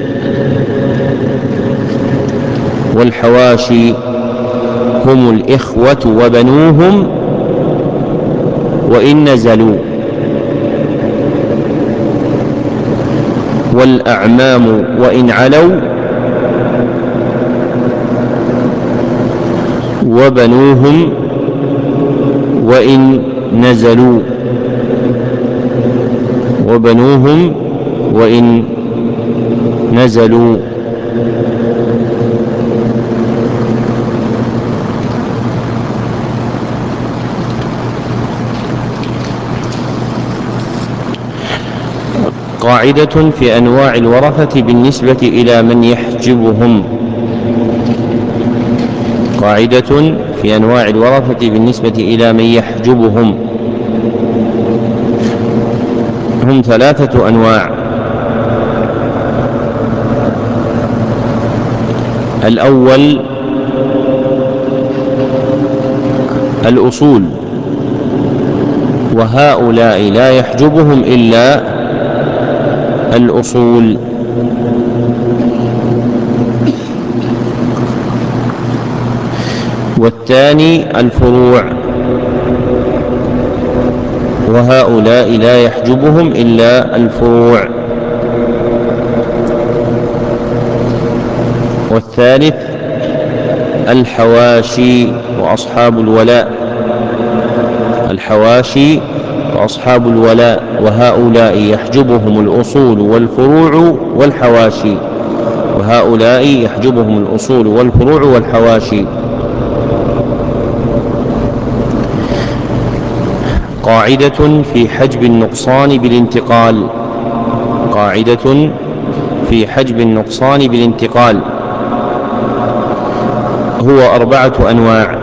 Speaker 1: والحواشي هم الإخوة وبنوهم وإن نزلوا. والأعمام وإن علوا وبنوهم وإن نزلوا، وبنوهم وإن نزلوا. قاعدة في أنواع الورثة بالنسبة إلى من يحجبهم. قاعدة في أنواع الورثة بالنسبة إلى من يحجبهم. هم 3 أنواع. الأول الأصول، وهؤلاء لا يحجبهم إلا الأصول. والثاني الفروع، وهؤلاء لا يحجبهم إلا الفروع. والثالث الحواشي وأصحاب الولاء، الحواشي وأصحاب الولاء، وهؤلاء يحجبهم الأصول والفروع والحواشي، وهؤلاء يحجبهم الأصول والفروع والحواشي. قاعدة في حجب النقصان بالانتقال. قاعدة في حجب النقصان بالانتقال. هو 4 أنواع.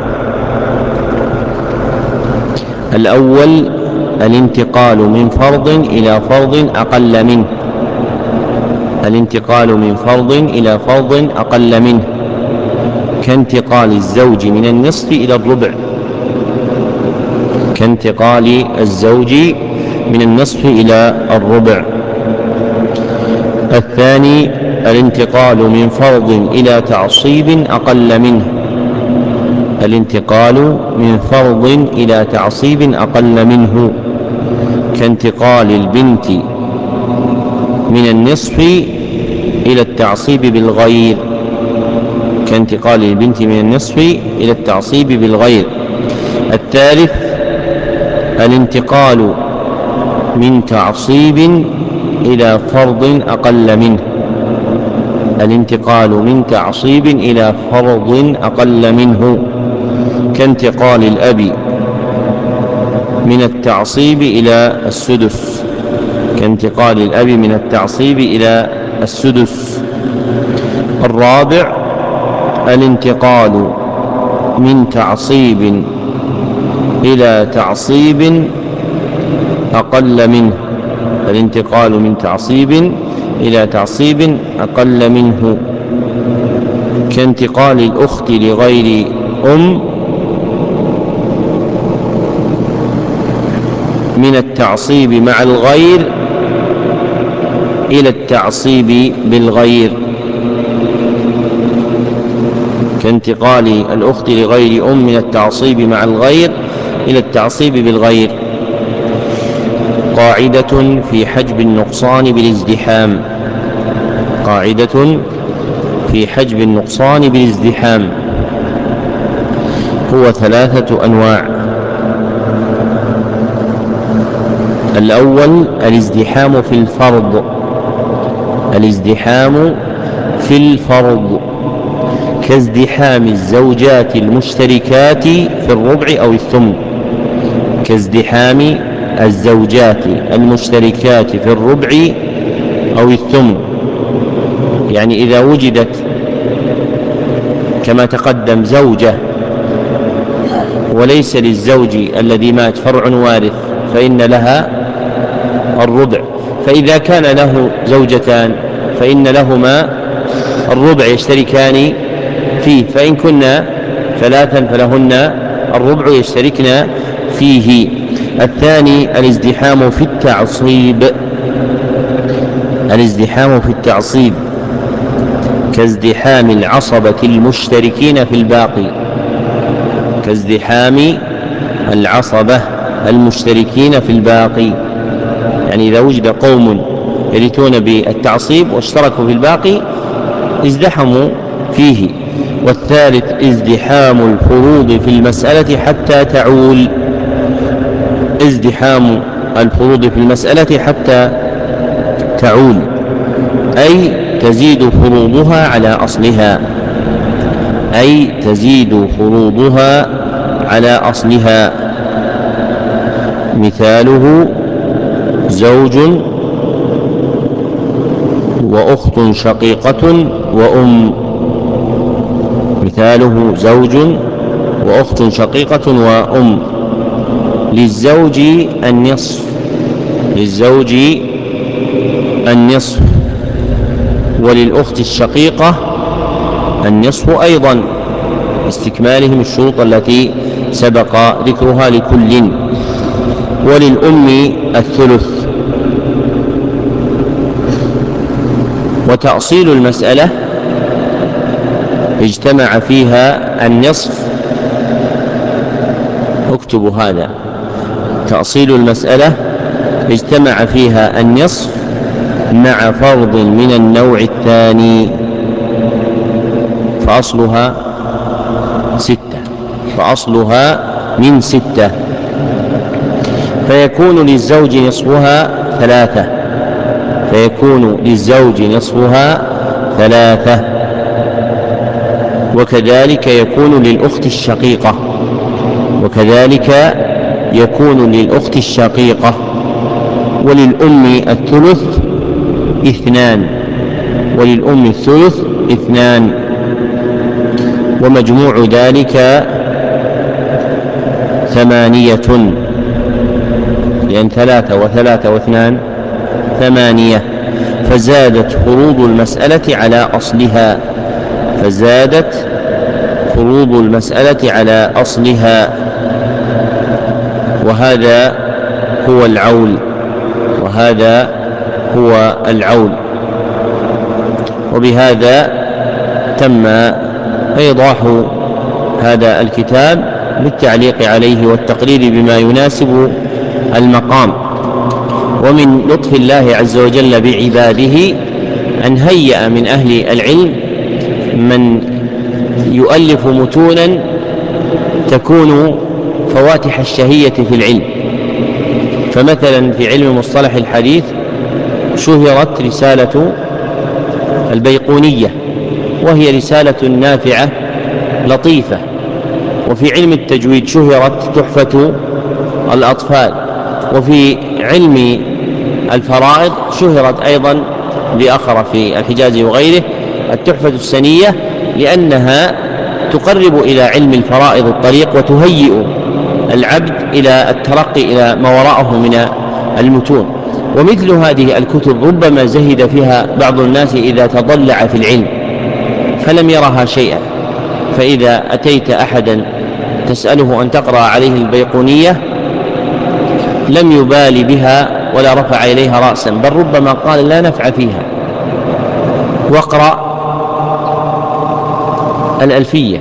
Speaker 1: الأول الانتقال من فرض إلى فرض أقل منه، الانتقال من فرض إلى فرض أقل منه، كانتقال الزوج من النصف إلى الربع، كانتقال الزوج من النصف إلى الربع. الثاني الانتقال من فرض إلى تعصيب أقل منه، الانتقال من فرض إلى تعصيب أقل منه، كانتقال البنت من النصف إلى التعصيب بالغير، كانتقال البنت من النصف إلى التعصيب بالغير. الثالث الانتقال من تعصيب إلى فرض أقل منه. الانتقال من تعصيب إلى فرض أقل منه، كانتقال الأب من التعصيب إلى السدس، كانتقال الأب من التعصيب إلى السدس. الرابع الانتقال من تعصيب إلى تعصيب أقل منه، الانتقال من تعصيب إلى تعصيب أقل منه، كانتقال الأخت لغير من التعصيب مع الغير إلى التعصيب بالغير، كانتقال الأخت لغير من التعصيب مع الغير إلى التعصيب بالغير. قاعدة في حجب النقصان بالازدحام، قاعدة في حجب النقصان بالازدحام، هو 3 أنواع. الأول الازدحام في الفرض، الازدحام في الفرض كازدحام الزوجات المشتركات في الربع أو الثمن، كازدحام الزوجات المشتركات في الربع أو الثمن. يعني إذا وجدت كما تقدم زوجة وليس للزوج الذي مات فرع وارث فإن لها الربع، فإذا كان له زوجتان فإن لهما الربع يشتركان فيه، فإن كنا 3 فلهن الربع يشتركن فيه. الثاني الازدحام في التعصيب، الازدحام في التعصيب كازدحام العصبة المشتركين في الباقي، كازدحام العصبة المشتركين في الباقي، يعني إذا وجد قوم يرثون بالتعصيب واشتركوا في الباقي ازدحموا فيه. والثالث ازدحام الفروض في المسألة حتى تعول، ازدحام الفروض في المسألة حتى تعول أي تزيد فروضها على أصلها، أي تزيد فروضها على أصلها. مثاله زوج وأخت شقيقة وأم، مثاله زوج وأخت شقيقة وأم. للزوج النصف، للزوج النصف، وللأخت الشقيقة النصف أيضا، استكمالهم الشروط التي سبق ذكرها لكل. وللأم الثلث. وتأصيل المسألة اجتمع فيها النصف، اكتبوا هذا، تأصيل المسألة اجتمع فيها النصف مع فرض من النوع الثاني، فأصلها 6، فأصلها من 6، فيكون للزوج نصفها 3، فيكون للزوج نصفها 3، وكذلك يكون للأخت الشقيقة، وكذلك يكون للأخت الشقيقة. وللأم الثلث 2، وللأم الثلث 2، ومجموع ذلك 8، لأن 3 و3 و2 8، فزادت فروض المسألة على أصلها، فزادت فروض المسألة على أصلها. وهذا هو العول، وهذا هو العول. وبهذا تم إيضاح هذا الكتاب بالتعليق عليه والتقرير بما يناسب المقام. ومن لطف الله عز وجل بعباده أن هيأ من أهل العلم من يؤلف متونا تكون فواتح الشهية في العلم، فمثلا في علم مصطلح الحديث شهرت رسالة البيقونية، وهي رسالة نافعة لطيفة. وفي علم التجويد شهرت تحفة الأطفال. وفي علم الفرائض شهرت أيضا لآخر في الحجاز وغيره التحفة السنية، لأنها تقرب إلى علم الفرائض الطريق وتهيئ العبد إلى الترقي إلى ما وراءه من المتون. ومثل هذه الكتب ربما زهد فيها بعض الناس إذا تضلع في العلم فلم يرها شيئا، فإذا أتيت أحدا تسأله أن تقرأ عليه البيقونية لم يبالي بها ولا رفع إليها رأسا، بل ربما قال لا نفع فيها، واقرأ الألفية.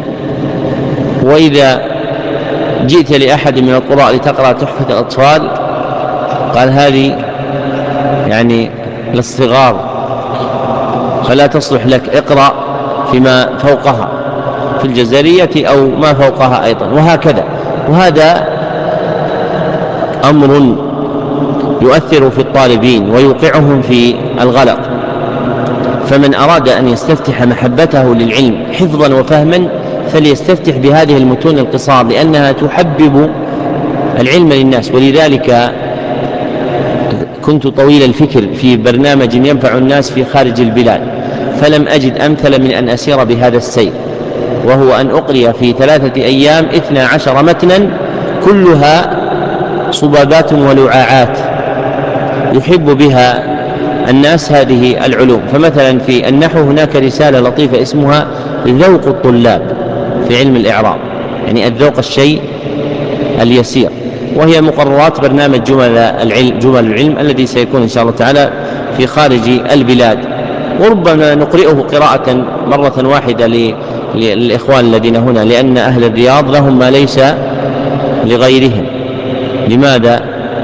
Speaker 1: وإذا جئت لأحد من القراء لتقرأ تحفة الأطفال قال هذه يعني للصغار فلا تصلح لك، اقرأ فيما فوقها في الجزرية أو ما فوقها أيضا، وهكذا. وهذا أمر يؤثر في الطالبين ويوقعهم في الغلط. فمن أراد أن يستفتح محبته للعلم حفظا وفهما فليستفتح بهذه المتون القصار، لأنها تحبب العلم للناس. ولذلك كنت طويل الفكر في برنامج ينفع الناس في خارج البلاد، فلم أجد أمثل من أن أسير بهذا السير، وهو أن أقري في 3 أيام 12 متنا كلها صبابات ولعاعات يحب بها الناس هذه العلوم. فمثلا في النحو هناك رسالة لطيفة اسمها ذوق الطلاب في علم الإعراب، يعني الذوق الشيء اليسير، وهي مقررات برنامج جمل العلم الذي سيكون إن شاء الله تعالى في خارج البلاد. وربما نقرئه قراءة مرة واحدة للإخوان الذين هنا، لأن أهل الرياض لهم ما ليس لغيرهم. لماذا؟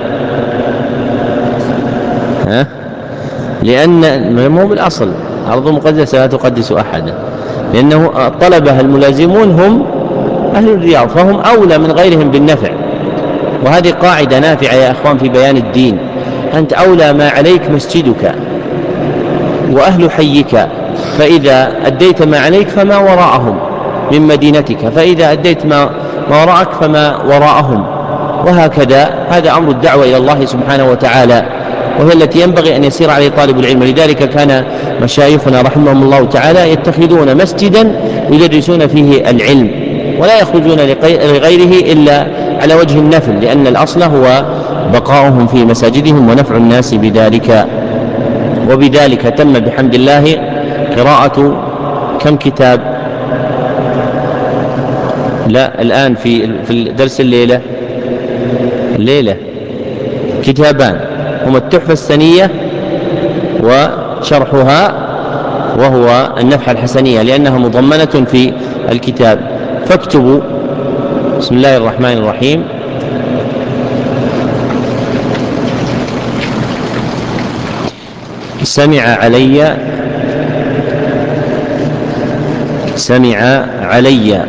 Speaker 1: لأن مو بالأصل أرض مقدسة لا تقدس أحدا، لأنه الطلبة الملازمون هم أهل الرياض فهم أولى من غيرهم بالنفع. وهذه قاعدة نافعة يا أخوان في بيان الدين، أنت أولى ما عليك مسجدك وأهل حيك، فإذا أديت ما عليك فما وراءهم من مدينتك، فإذا أديت ما وراءك فما وراءهم، وهكذا. هذا أمر الدعوة إلى الله سبحانه وتعالى، وهي التي ينبغي أن يسير عليه طالب العلم. لذلك كان مشايخنا رحمهم الله تعالى يتخذون مسجدا يدرسون فيه العلم ولا يخرجون لغيره إلا على وجه النفل، لأن الأصل هو بقاؤهم في مساجدهم ونفع الناس بذلك. وبذلك تم بحمد الله قراءة كم كتاب؟ لا، الآن في درس الليلة كتابان هما التحفة السنية وشرحها، وهو النفحة الحسنية، لأنها مضمنة في الكتاب. فاكتبوا بسم الله الرحمن الرحيم سمع علي.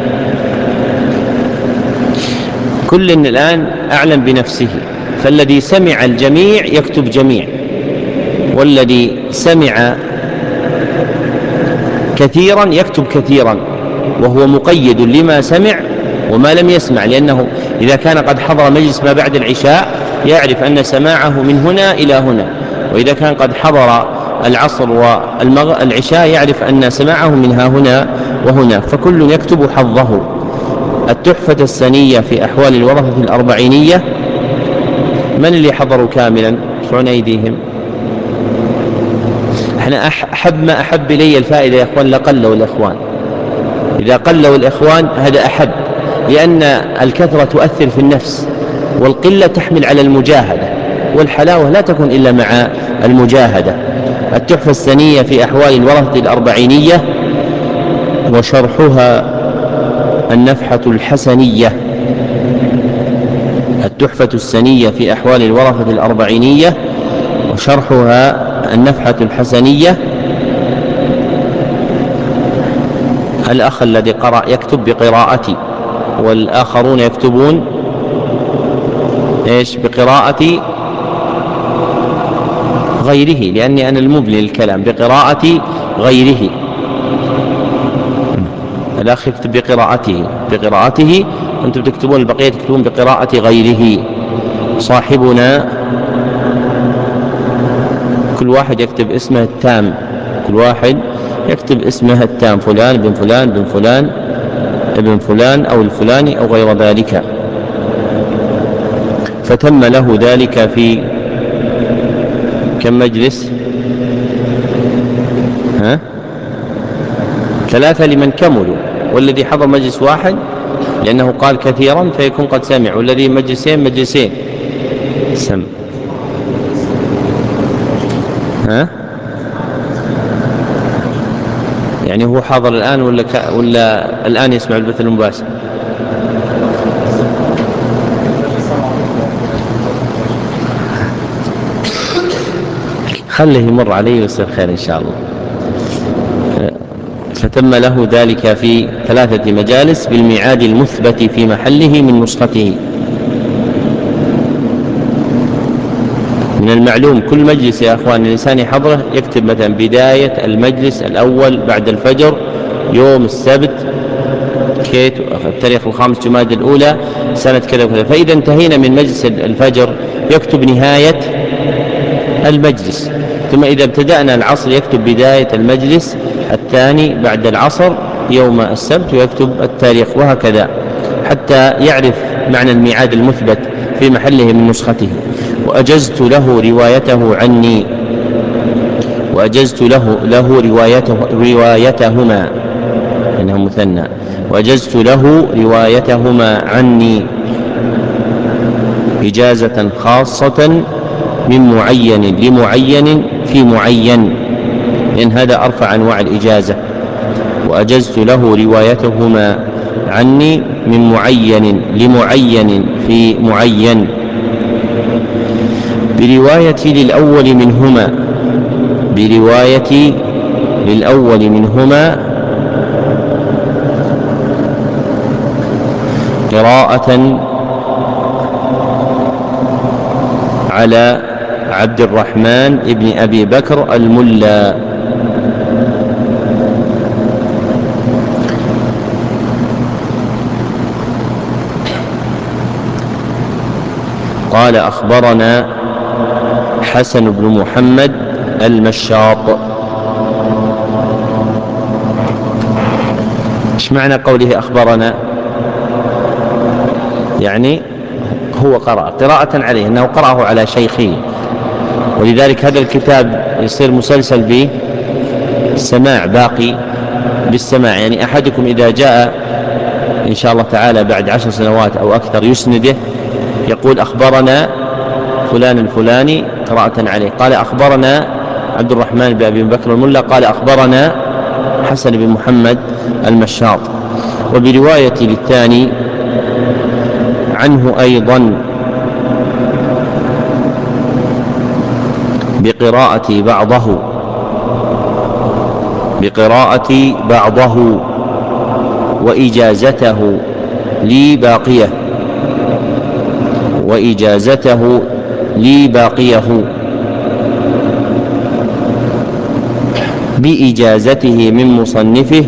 Speaker 1: كل الآن أعلم بنفسه، فالذي سمع الجميع يكتب جميع، والذي سمع كثيرا يكتب كثيرا، وهو مقيد لما سمع وما لم يسمع، لأنه إذا كان قد حضر مجلس ما بعد العشاء يعرف أن سماعه من هنا إلى هنا، وإذا كان قد حضر العصر والعشاء يعرف أن سماعه من ها هنا وهنا، فكل يكتب حظه. التحفة السنية في أحوال الورثة الأربعينية، من اللي حضروا كاملا؟ ارفعون أيديهم. احنا أحب ما أحب إلي الفائدة يا أخوان لقلوا الإخوان، إذا قلوا الإخوان هذا أحب، لأن الكثرة تؤثر في النفس، والقلة تحمل على المجاهدة، والحلاوة لا تكون إلا مع المجاهدة. التحفة السنية في أحوال الورثة الأربعينية وشرحها النفحة الحسنية. التحفة السنية في أحوال الورثة الأربعينية وشرحها النفحة الحسنية. الأخ الذي قرأ يكتب بقراءتي، والآخرون يكتبون إيش؟ بقراءة غيره، لأني أنا المبني للكلام، بقراءة غيره. الأخ يكتب بقراءته، أنتم تكتبون البقية تكتبون بقراءة غيره. صاحبنا كل واحد يكتب اسمه التام، كل واحد يكتب اسمه التام، فلان بن فلان بن فلان ابن فلان أو الفلاني أو غير ذلك. فتم له ذلك في كم مجلس؟ 3 لمن كملوا، والذي حضر مجلس واحد لأنه قال كثيرا فيكون قد سمع، والذي مجلسين سمع. يعني هو حاضر الآن ولا الآن يسمع البث المباشر؟ خليه يمر عليه ويصير خير إن شاء الله. فتم له ذلك في 3 مجالس بالميعاد المثبت في محله من نسخته. من المعلوم كل مجلس يا أخوان الإنسان يحضره يكتب مثلا بداية المجلس الأول بعد الفجر يوم السبت التاريخ 5 جمادى الأولى سنة كذا وكذا، فإذا انتهينا من مجلس الفجر يكتب نهاية المجلس، ثم إذا ابتدأنا العصر يكتب بداية المجلس الثاني بعد العصر يوم السبت ويكتب التاريخ، وهكذا حتى يعرف معنى الميعاد المثبت في محله من نسخته. وأجزت له روايته عني، وأجزت له روايتهما إنه مثنى، وأجزت له روايتهما عني إجازة خاصة من معين لمعين في معين، لأن هذا أرفع أنواع الإجازة. وأجزت له روايتهما عني من معين لمعين في معين بروايتي للأول منهما قراءة على عبد الرحمن ابن أبي بكر الملا. قال أخبرنا حسن بن محمد المشاط. ايش معنى قوله أخبرنا؟ يعني هو قرأ قراءة عليه، أنه قرأه على شيخه، ولذلك هذا الكتاب يصير مسلسل بالسماع، باقي بالسماع. يعني أحدكم إذا جاء إن شاء الله تعالى بعد 10 سنوات أو أكثر يسنده يقول أخبرنا فلان الفلاني قراءة عليه، قال أخبرنا عبد الرحمن بن أبي بكر الملا، قال أخبرنا حسن بن محمد المشاط. وبرواية للثاني عنه أيضا بقراءة بعضه وإجازته لي باقيه بإجازته من مصنفه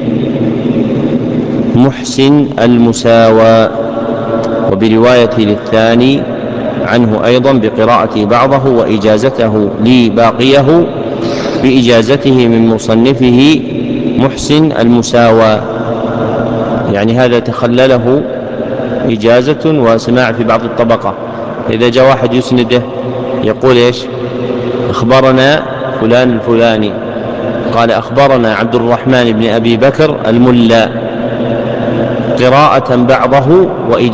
Speaker 1: محسن المساوى. وبرواية للثاني عنه أيضا بقراءة بعضه وإجازته لي باقيه بإجازته من مصنفه محسن المساوى. يعني هذا تخلله إجازة وسماع في بعض الطبقة. إذا جاء واحد يسنده يقول إيش؟ أخبرنا فلان الفلاني، قال أخبرنا عبد الرحمن بن أبي بكر الملا قراءة بعضه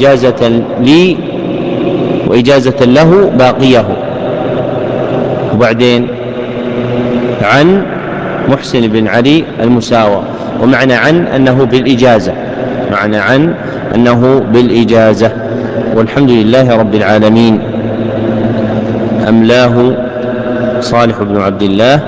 Speaker 1: وإجازة له باقيه، وبعدين عن محسن بن علي المساوى. ومعنى عن أنه بالإجازة. والحمد لله رب العالمين. أملاه صالح بن عبد الله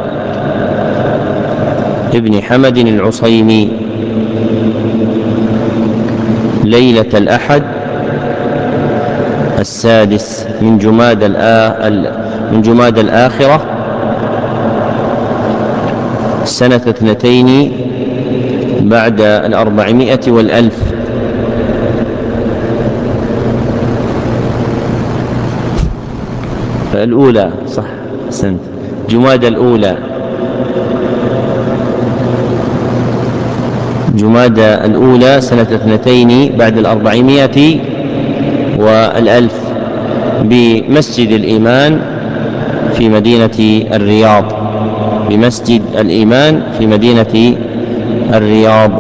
Speaker 1: ابن حمد العصيمي ليلة الأحد السادس من جماد الآخرة سنة 2 بعد 400 والألف. الأولى صح، سنة جماد الأولى سنة 2 بعد 400 والألف بمسجد الإيمان في مدينة الرياض.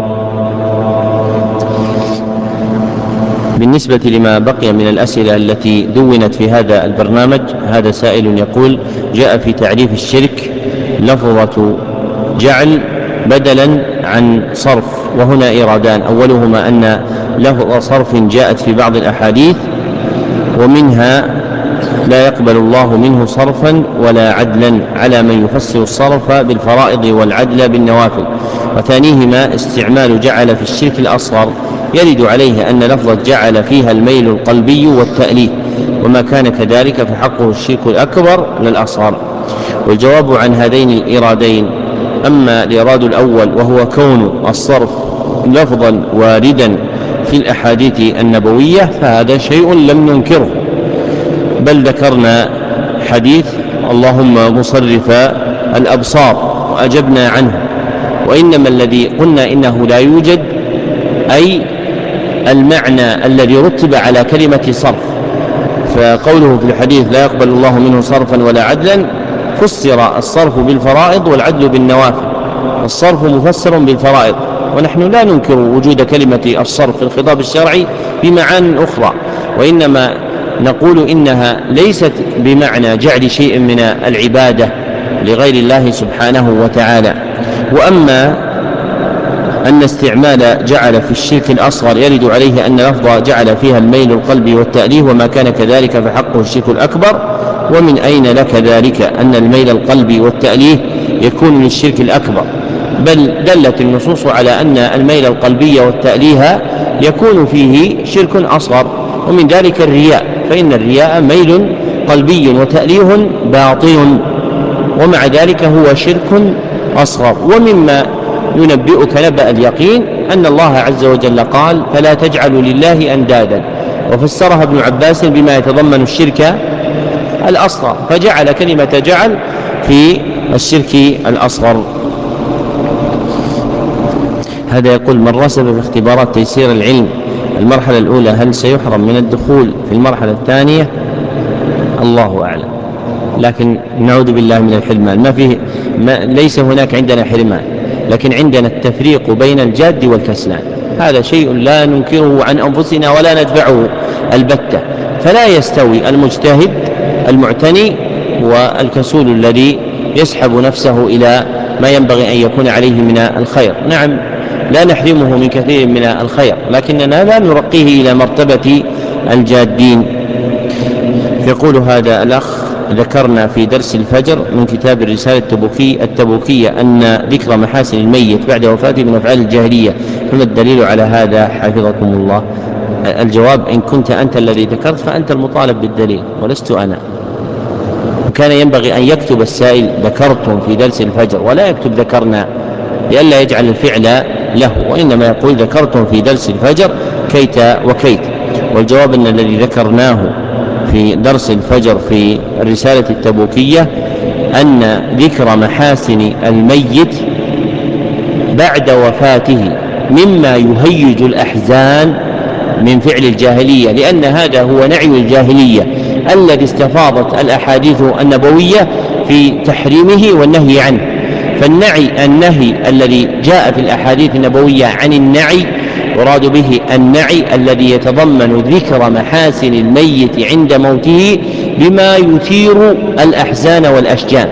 Speaker 1: بالنسبة لما بقي من الأسئلة التي دونت في هذا البرنامج، هذا سائل يقول: جاء في تعريف الشرك لفظة جعل بدلا عن صرف، وهنا إيرادان: أولهما أن لفظ صرف جاءت في بعض الأحاديث ومنها لا يقبل الله منه صرفا ولا عدلا، على من يفسر الصرف بالفرائض والعدل بالنوافل. وثانيهما استعمال جعل في الشرك الأصغر، يرد عليه أن لفظة جعل فيها الميل القلبي والتأليف، وما كان كذلك فحقه الشرك الأكبر للأصغر. والجواب عن هذين الإيرادين: أما الإيراد الأول وهو كون الصرف لفظا واردا في الأحاديث النبوية فهذا شيء لم ننكره، بل ذكرنا حديث اللهم مصرف الأبصار وأجبنا عنه. وإنما الذي قلنا إنه لا يوجد أي المعنى الذي رتب على كلمة صرف، فقوله في الحديث لا يقبل الله منه صرفا ولا عدلا فسر الصرف بالفرائض والعدل بالنوافل. الصرف مفسر بالفرائض، ونحن لا ننكر وجود كلمة الصرف في الخطاب الشرعي بمعان أخرى، وإنما نقول إنها ليست بمعنى جعل شيء من العبادة لغير الله سبحانه وتعالى. وأما أن استعمال جعل في الشرك الأصغر يرد عليه أن لفظ جعل فيها الميل القلبي والتأليه، وما كان كذلك فحقه الشرك الأكبر. ومن أين لك ذلك أن الميل القلبي والتأليه يكون للشرك الأكبر؟ بل دلت النصوص على أن الميل القلبي والتأليه يكون فيه شرك أصغر، ومن ذلك الرياء، فإن الرياء ميل قلبي وتأليه باطن، ومع ذلك هو شرك أصغر. ومما ينبئك نبأ اليقين أن الله عز وجل قال فلا تجعلوا لله أندادا، وفسرها ابن عباس بما يتضمن الشرك الأصغر، فجعل كلمة جعل في الشرك الأصغر. هذا يقول: من رسب في اختبارات تيسير العلم المرحلة الأولى هل سيحرم من الدخول في المرحلة الثانية؟ الله أعلم، لكن نعوذ بالله من الحرمان. ليس هناك عندنا حرمان، لكن عندنا التفريق بين الجاد والكسلان، هذا شيء لا ننكره عن أنفسنا ولا ندفعه البتة. فلا يستوي المجتهد المعتني والكسول الذي يسحب نفسه إلى ما ينبغي أن يكون عليه من الخير. نعم، لا نحرمه من كثير من الخير، لكننا لا نرقيه إلى مرتبة الجادين. يقول هذا الأخ: ذكرنا في درس الفجر من كتاب الرسالة التبوكية أن ذكر محاسن الميت بعد وفاته من أفعال الجاهلية، فما الدليل على هذا حفظكم الله؟ الجواب: إن كنت أنت الذي ذكرت فأنت المطالب بالدليل ولست أنا. وكان ينبغي أن يكتب السائل ذكرتم في درس الفجر ولا يكتب ذكرنا، لئلا يجعل الفعل له، وإنما يقول ذكرتم في درس الفجر كيت وكيت. والجواب أن الذي ذكرناه في درس الفجر في الرسالة التبوكية أن ذكر محاسن الميت بعد وفاته مما يهيج الأحزان من فعل الجاهلية، لأن هذا هو نعي الجاهلية الذي استفاضت الأحاديث النبوية في تحريمه والنهي عنه. النهي الذي جاء في الأحاديث النبوية عن النعي يراد به النعي الذي يتضمن ذكر محاسن الميت عند موته بما يثير الأحزان والأشجان.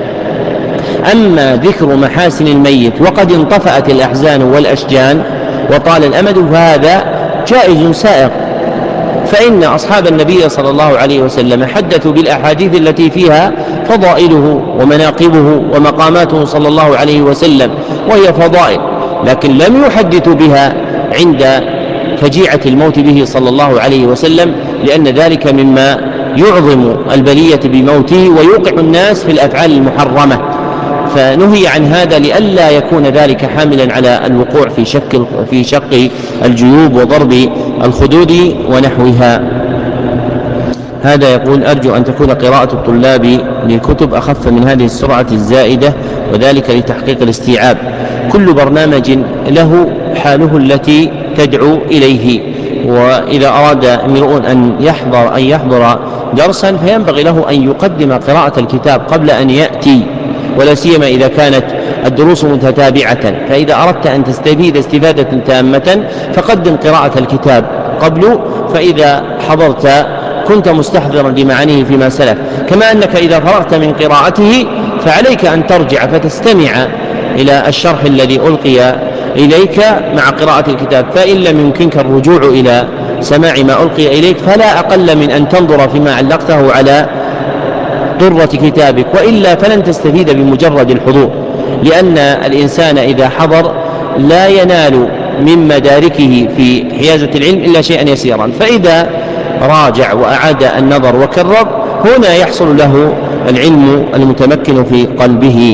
Speaker 1: أما ذكر محاسن الميت وقد انطفأت الأحزان والأشجان وطال الأمد فهذا جائز سائغ، فإن أصحاب النبي صلى الله عليه وسلم حدثوا بالأحاديث التي فيها فضائله ومناقبه ومقاماته صلى الله عليه وسلم، وهي فضائل، لكن لم يحدثوا بها عند فجيعة الموت به صلى الله عليه وسلم، لأن ذلك مما يعظم البلية بموته ويوقع الناس في الأفعال المحرمة، فنهي عن هذا لئلا يكون ذلك حاملا على الوقوع في شق الجيوب وضرب الخدود ونحوها. هذا يقول: أرجو أن تكون قراءة الطلاب للكتب أخف من هذه السرعة الزائدة، وذلك لتحقيق الاستيعاب. كل برنامج له حاله التي تدعو إليه، وإذا أراد امرؤ أن يحضر درسا فينبغي له أن يقدم قراءة الكتاب قبل أن يأتي، ولا سيما إذا كانت الدروس متتابعة. فإذا أردت أن تستفيد استفادة تامة فقدم قراءة الكتاب قبل، فإذا حضرت كنت مستحضرا لمعانيه فيما سلف. كما أنك إذا فرغت من قراءته فعليك أن ترجع فتستمع إلى الشرح الذي ألقي إليك مع قراءة الكتاب، فإن لم يمكنك الرجوع إلى سماع ما ألقي إليك فلا أقل من أن تنظر فيما علقته على طرة كتابك، وإلا فلن تستفيد بمجرد الحضور، لأن الإنسان إذا حضر لا ينال من مداركه في حيازة العلم إلا شيئا يسيرا، فإذا راجع وأعاد النظر وكرر هنا يحصل له العلم المتمكن في قلبه.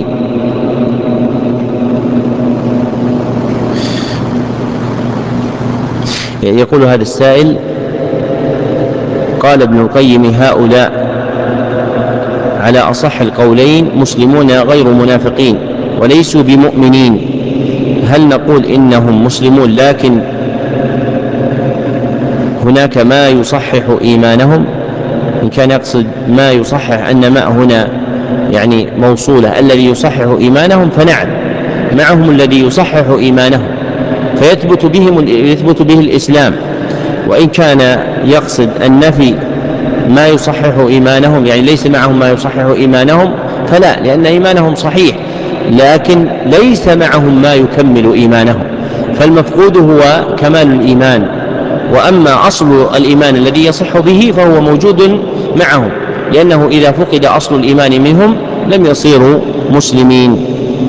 Speaker 1: يقول هذا السائل: قال ابن القيم: هؤلاء على أصح القولين مسلمون غير منافقين وليسوا بمؤمنين، هل نقول إنهم مسلمون لكن هناك ما يصحح إيمانهم؟ إن كان يقصد ما يصحح أن ما هنا يعني موصولة الذي يصحح إيمانهم، فنعم معهم الذي يصحح إيمانهم فيثبت به الإسلام. وإن كان يقصد النفي ما يصحح إيمانهم يعني ليس معهم ما يصحح إيمانهم فلا، لأن إيمانهم صحيح لكن ليس معهم ما يكمل إيمانهم، فالمفقود هو كمال الإيمان، وأما أصل الإيمان الذي يصح به فهو موجود معهم، لأنه إذا فقد أصل الإيمان منهم لم يصيروا مسلمين.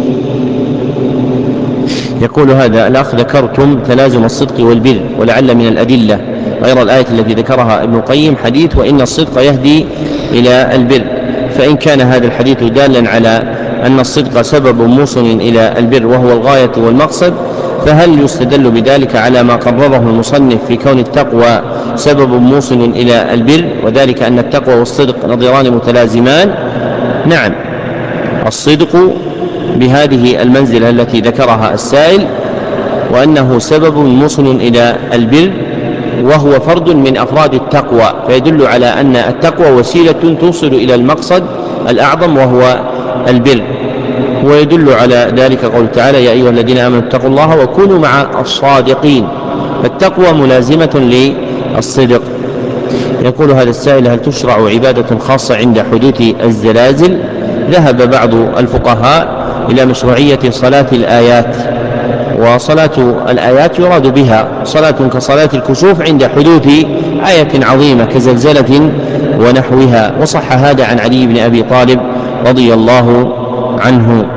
Speaker 1: يقول هذا الأخ: ذكرتم تلازم الصدق والبر، ولعل من الأدلة غير الآية التي ذكرها ابن القيم حديث: وإن الصدق يهدي إلى البر. فإن كان هذا الحديث دالا على أن الصدق سبب موصل إلى البر وهو الغاية والمقصد، فهل يستدل بذلك على ما قرره المصنف في كون التقوى سبب موصل إلى البر، وذلك أن التقوى والصدق نظيران متلازمان؟ نعم، الصدق بهذه المنزلة التي ذكرها السائل، وأنه سبب موصل إلى البر وهو فرد من أفراد التقوى، فيدل على أن التقوى وسيلة توصل إلى المقصد الأعظم وهو البر. ويدل على ذلك قول تعالى: يا أيها الذين آمنوا اتقوا الله وكونوا مع الصادقين، فالتقوى ملازمة للصدق. يقول هذا السائل: هل تشرع عبادة خاصة عند حدوث الزلازل؟ ذهب بعض الفقهاء إلى مشروعية صلاة الآيات، وصلاة الآيات يراد بها صلاة كصلاة الكسوف عند حدوث آية عظيمة كزلزلة ونحوها، وصح هذا عن علي بن أبي طالب رضي الله عنه.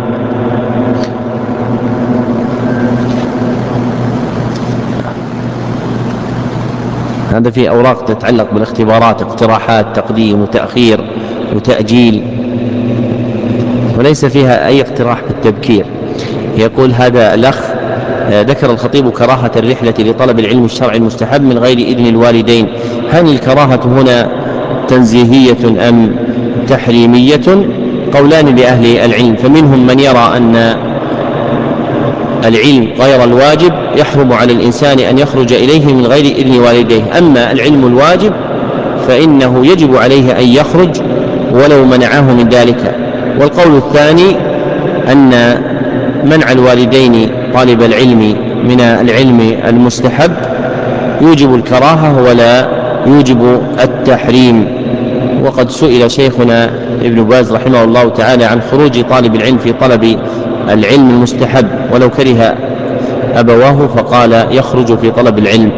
Speaker 1: هذا في أوراق تتعلق بالاختبارات، اقتراحات، تقديم وتأخير وتأجيل، وليس فيها أي اقتراح بالتبكير. يقول هذا الأخ: ذكر الخطيب كراهة الرحلة لطلب العلم الشرعي المستحب من غير إذن الوالدين، هل الكراهة هنا تنزيهية أم تحريمية؟ قولان لأهل العلم، فمنهم من يرى أن العلم غير الواجب يحرم على الإنسان أن يخرج إليه من غير إذن والديه، أما العلم الواجب فإنه يجب عليه أن يخرج ولو منعه من ذلك. والقول الثاني أن منع الوالدين طالب العلم من العلم المستحب يوجب الكراهة ولا يوجب التحريم. وقد سئل شيخنا ابن باز رحمه الله تعالى عن خروج طالب العلم في طلب العلم المستحب ولو كره أبواه، فقال يخرج في طلب العلم.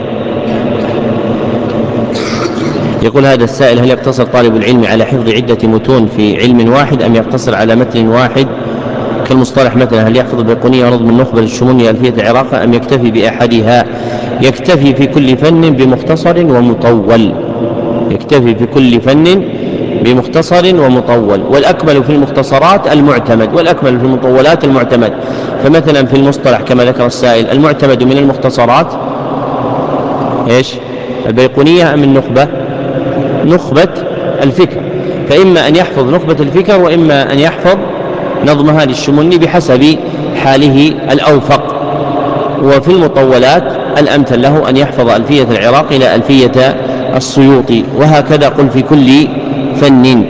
Speaker 1: يقول هذا السائل: هل يقتصر طالب العلم على حفظ عدة متون في علم واحد أم يقتصر على متن واحد كالمصطلح مثلا؟ هل يحفظ البيقونية ونظم النخبة للشمونية ألفية العراق أم يكتفي بأحدها؟ يكتفي في كل فن بمختصر ومطول، يكتفي في كل فن بمختصر ومطول، والأكمل في المختصرات المعتمد، والأكمل في المطولات المعتمد. فمثلا في المصطلح كما ذكر السائل المعتمد من المختصرات إيش؟ البيقونية أم النخبة؟ نخبة الفكر، فإما أن يحفظ نخبة الفكر وإما أن يحفظ نظمها للشمني بحسب حاله الأوفق. وفي المطولات الأمثل له أن يحفظ ألفية العراقي إلى ألفية السيوطي، وهكذا قل في كل فن.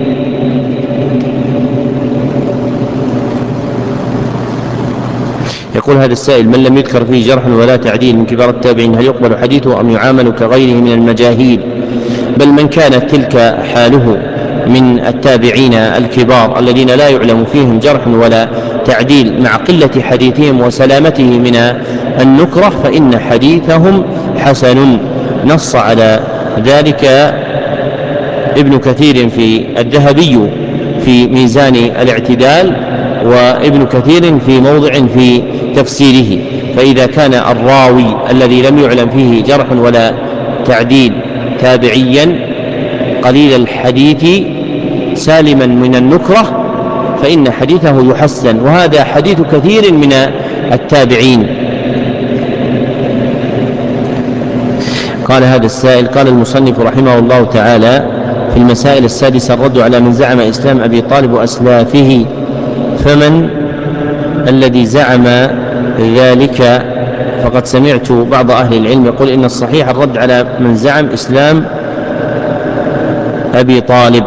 Speaker 1: يقول هذا السائل: من لم يذكر فيه جرح ولا تعديل من كبار التابعين هل يقبل حديثه أم يعامل كغيره من المجاهيل؟ بل من كانت تلك حاله من التابعين الكبار الذين لا يعلم فيهم جرح ولا تعديل مع قلة حديثهم وسلامته من النكرة فإن حديثهم حسن. نص على ذلك ابن كثير في الذهبي في ميزان الاعتدال، وابن كثير في موضع في تفسيره. فإذا كان الراوي الذي لم يعلم فيه جرح ولا تعديل تابعيا قليل الحديث سالما من النكرة فإن حديثه يحسن، وهذا حديث كثير من التابعين. قال هذا السائل: قال المصنف رحمه الله تعالى في المسائل السادسة: الرد على من زعم إسلام أبي طالب وأسلافه. فمن الذي زعم ذلك؟ فقد سمعت بعض أهل العلم يقول إن الصحيح الرد على من زعم إسلام أبي طالب،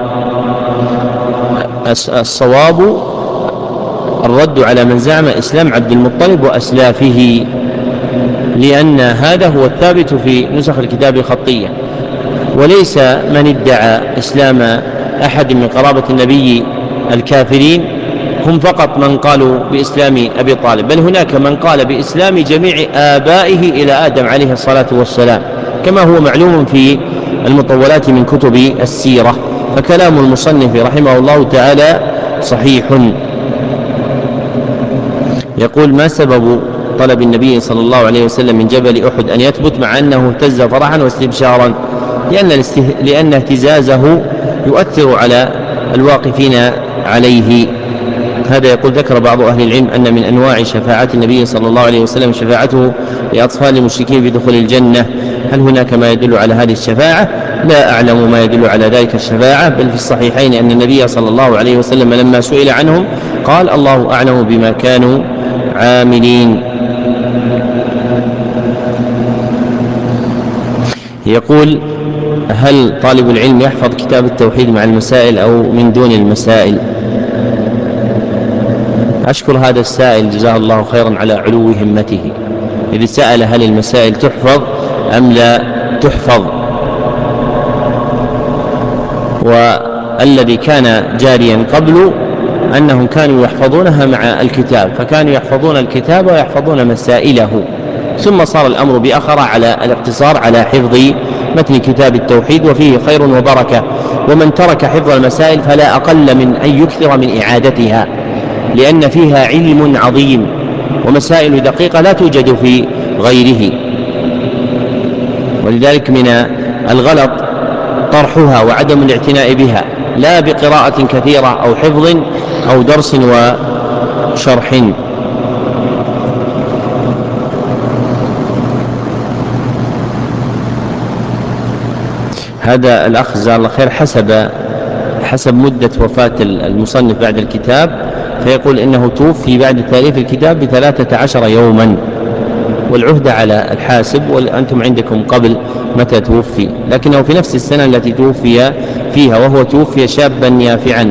Speaker 1: الصواب الرد على من زعم إسلام عبد المطلب وأسلافه، لأن هذا هو الثابت في نسخ الكتاب الخطية، وليس من ادعى إسلام أحد من قرابة النبي الكافرين هم فقط من قالوا بإسلام أبي طالب، بل هناك من قال بإسلام جميع آبائه إلى آدم عليه الصلاة والسلام، كما هو معلوم في المطولات من كتب السيرة. فكلام المصنف رحمه الله تعالى صحيح. يقول: ما سبب طلب النبي صلى الله عليه وسلم من جبل أحد أن يثبت مع أنه اهتز فرحا واستبشارا؟ لأن اهتزازه يؤثر على الواقفين عليه. هذا يقول: ذكر بعض أهل العلم أن من أنواع شفاعة النبي صلى الله عليه وسلم شفاعته لأطفال المشركين بدخول الجنة، هل هناك ما يدل على هذه الشفاعة؟ لا أعلم ما يدل على ذلك الشفاعة، بل في الصحيحين أن النبي صلى الله عليه وسلم لما سئل عنهم قال: الله أعلم بما كانوا عاملين. يقول: هل طالب العلم يحفظ كتاب التوحيد مع المسائل أو من دون المسائل؟ أشكر هذا السائل جزاه الله خيرا على علو همته، إذ سأل هل المسائل تحفظ أم لا تحفظ. والذي كان جاريا قبل أنهم كانوا يحفظونها مع الكتاب، فكانوا يحفظون الكتاب ويحفظون مسائله، ثم صار الأمر بأخر على الاقتصار على حفظ متن كتاب التوحيد، وفيه خير وبركة. ومن ترك حفظ المسائل فلا أقل من أن يكثر من إعادتها، لأن فيها علم عظيم ومسائل دقيقة لا توجد في غيره، ولذلك من الغلط طرحها وعدم الاعتناء بها، لا بقراءة كثيرة أو حفظ أو درس وشرح. هذا الأخ جزاه الله خير حسب مدة وفاة المصنف بعد الكتاب، فيقول إنه توفي بعد تأليف الكتاب ب13 يوما، والعهد على الحاسب، وأنتم عندكم قبل متى توفي، لكنه في نفس السنة التي توفي فيها، وهو توفي شابا يافعا.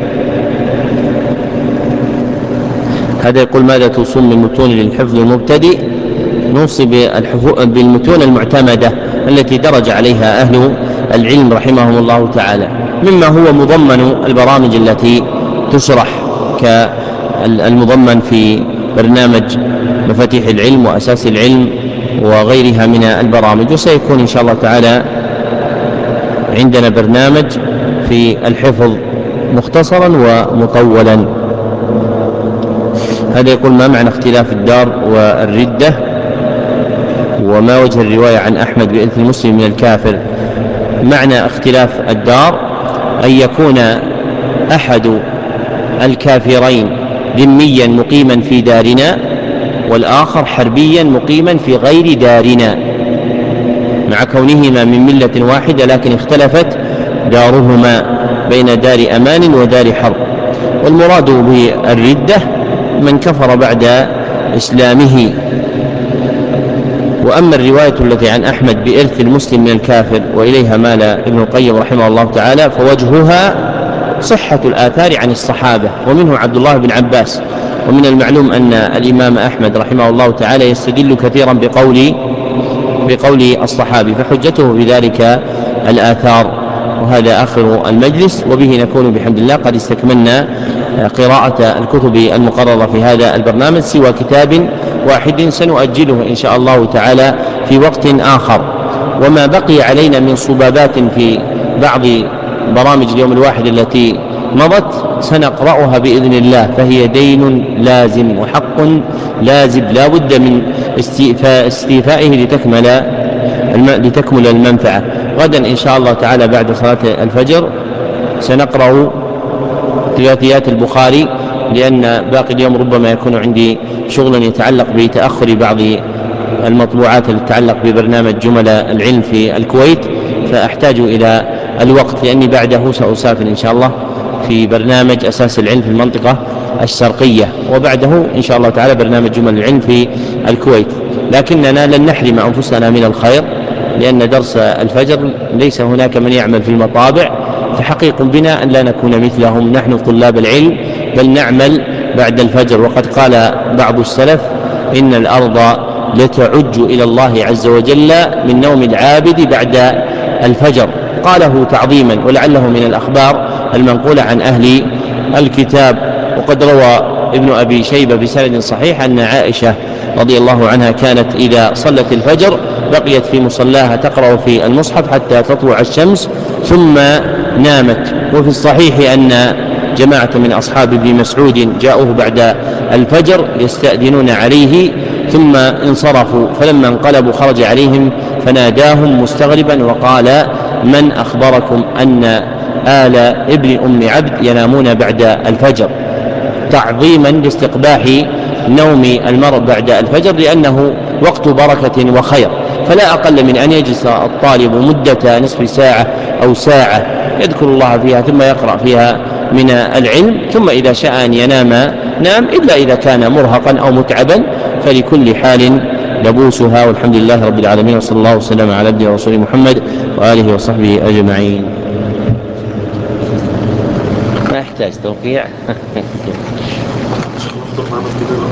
Speaker 1: هذا يقول: ماذا توصون من متون للحفظ المبتدئ؟ نوصي بالمتون المعتمدة التي درج عليها أهل العلم رحمهم الله تعالى، مما هو مضمن البرامج التي تشرح كالمضمن في برنامج مفاتيح العلم وأساس العلم وغيرها من البرامج. وسيكون إن شاء الله تعالى عندنا برنامج في الحفظ مختصرا ومطولا. هذا يقول: ما معنى اختلاف الدار والردة؟ وما وجه الرواية عن أحمد بإرث المسلم من الكافر؟ معنى اختلاف الدار أن يكون أحد الكافرين ذميا مقيما في دارنا، والآخر حربيا مقيما في غير دارنا، مع كونهما من ملة واحدة لكن اختلفت دارهما بين دار أمان ودار حرب. والمراد بالردة من كفر بعد إسلامه. وأما الرواية التي عن أحمد بإرث المسلم من الكافر وإليها مال ابن القيم رحمه الله تعالى، فوجهها صحة الآثار عن الصحابة ومنه عبد الله بن عباس. ومن المعلوم أن الإمام أحمد رحمه الله تعالى يستدل كثيرا بقول الصحابي، فحجته بذلك الآثار. وهذا آخر المجلس، وبه نكون بحمد الله قد استكملنا قراءة الكتب المقررة في هذا البرنامج سوى كتاب واحد سنؤجله إن شاء الله تعالى في وقت آخر. وما بقي علينا من صبابات في بعض برامج اليوم الواحد التي مضت سنقرأها بإذن الله، فهي دين لازم وحق لازم لا بد من استيفائه لتكمل المنفعة. غدا إن شاء الله تعالى بعد صلاة الفجر سنقرأ ثلاثيات البخاري، لأن باقي اليوم ربما يكون عندي شغل يتعلق بتأخر بعض المطبوعات التي تتعلق ببرنامج جمل العلم في الكويت، فأحتاج إلى الوقت، لأني بعده سأسافر إن شاء الله في برنامج أساس العلم في المنطقة الشرقية، وبعده إن شاء الله تعالى برنامج جمل العلم في الكويت. لكننا لن نحرم أنفسنا من الخير، لأن درس الفجر ليس هناك من يعمل في المطابع، فحقيق بنا أن لا نكون مثلهم نحن طلاب العلم، بل نعمل بعد الفجر. وقد قال بعض السلف إن الأرض لتعج إلى الله عز وجل من نوم العابد بعد الفجر، قاله تعظيما، ولعله من الأخبار المنقولة عن أهل الكتاب. وقد روى ابن أبي شيبة بسند صحيح أن عائشة رضي الله عنها كانت إذا صلت الفجر بقيت في مصلاها تقرأ في المصحف حتى تطلع الشمس ثم نامت. وفي الصحيح أن جماعة من أصحاب ابن مسعود جاءوه بعد الفجر يستأذنون عليه ثم انصرفوا، فلما انقلبوا خرج عليهم فناداهم مستغربا وقال: من أخبركم أن آل ابن أم عبد ينامون بعد الفجر؟ تعظيما لاستقباح نوم المرء بعد الفجر، لأنه وقت بركة وخير، فلا أقل من أن يجلس الطالب مدة نصف ساعة أو ساعة يذكر الله فيها ثم يقرأ فيها من العلم، ثم إذا شاء أن ينام نام، إلا إذا كان مرهقا أو متعبا، فلكل حال لبوسها. والحمد لله رب العالمين، وصلى الله وسلم على عبده ورسوله محمد وآله وصحبه أجمعين. ما يحتاج توقيع.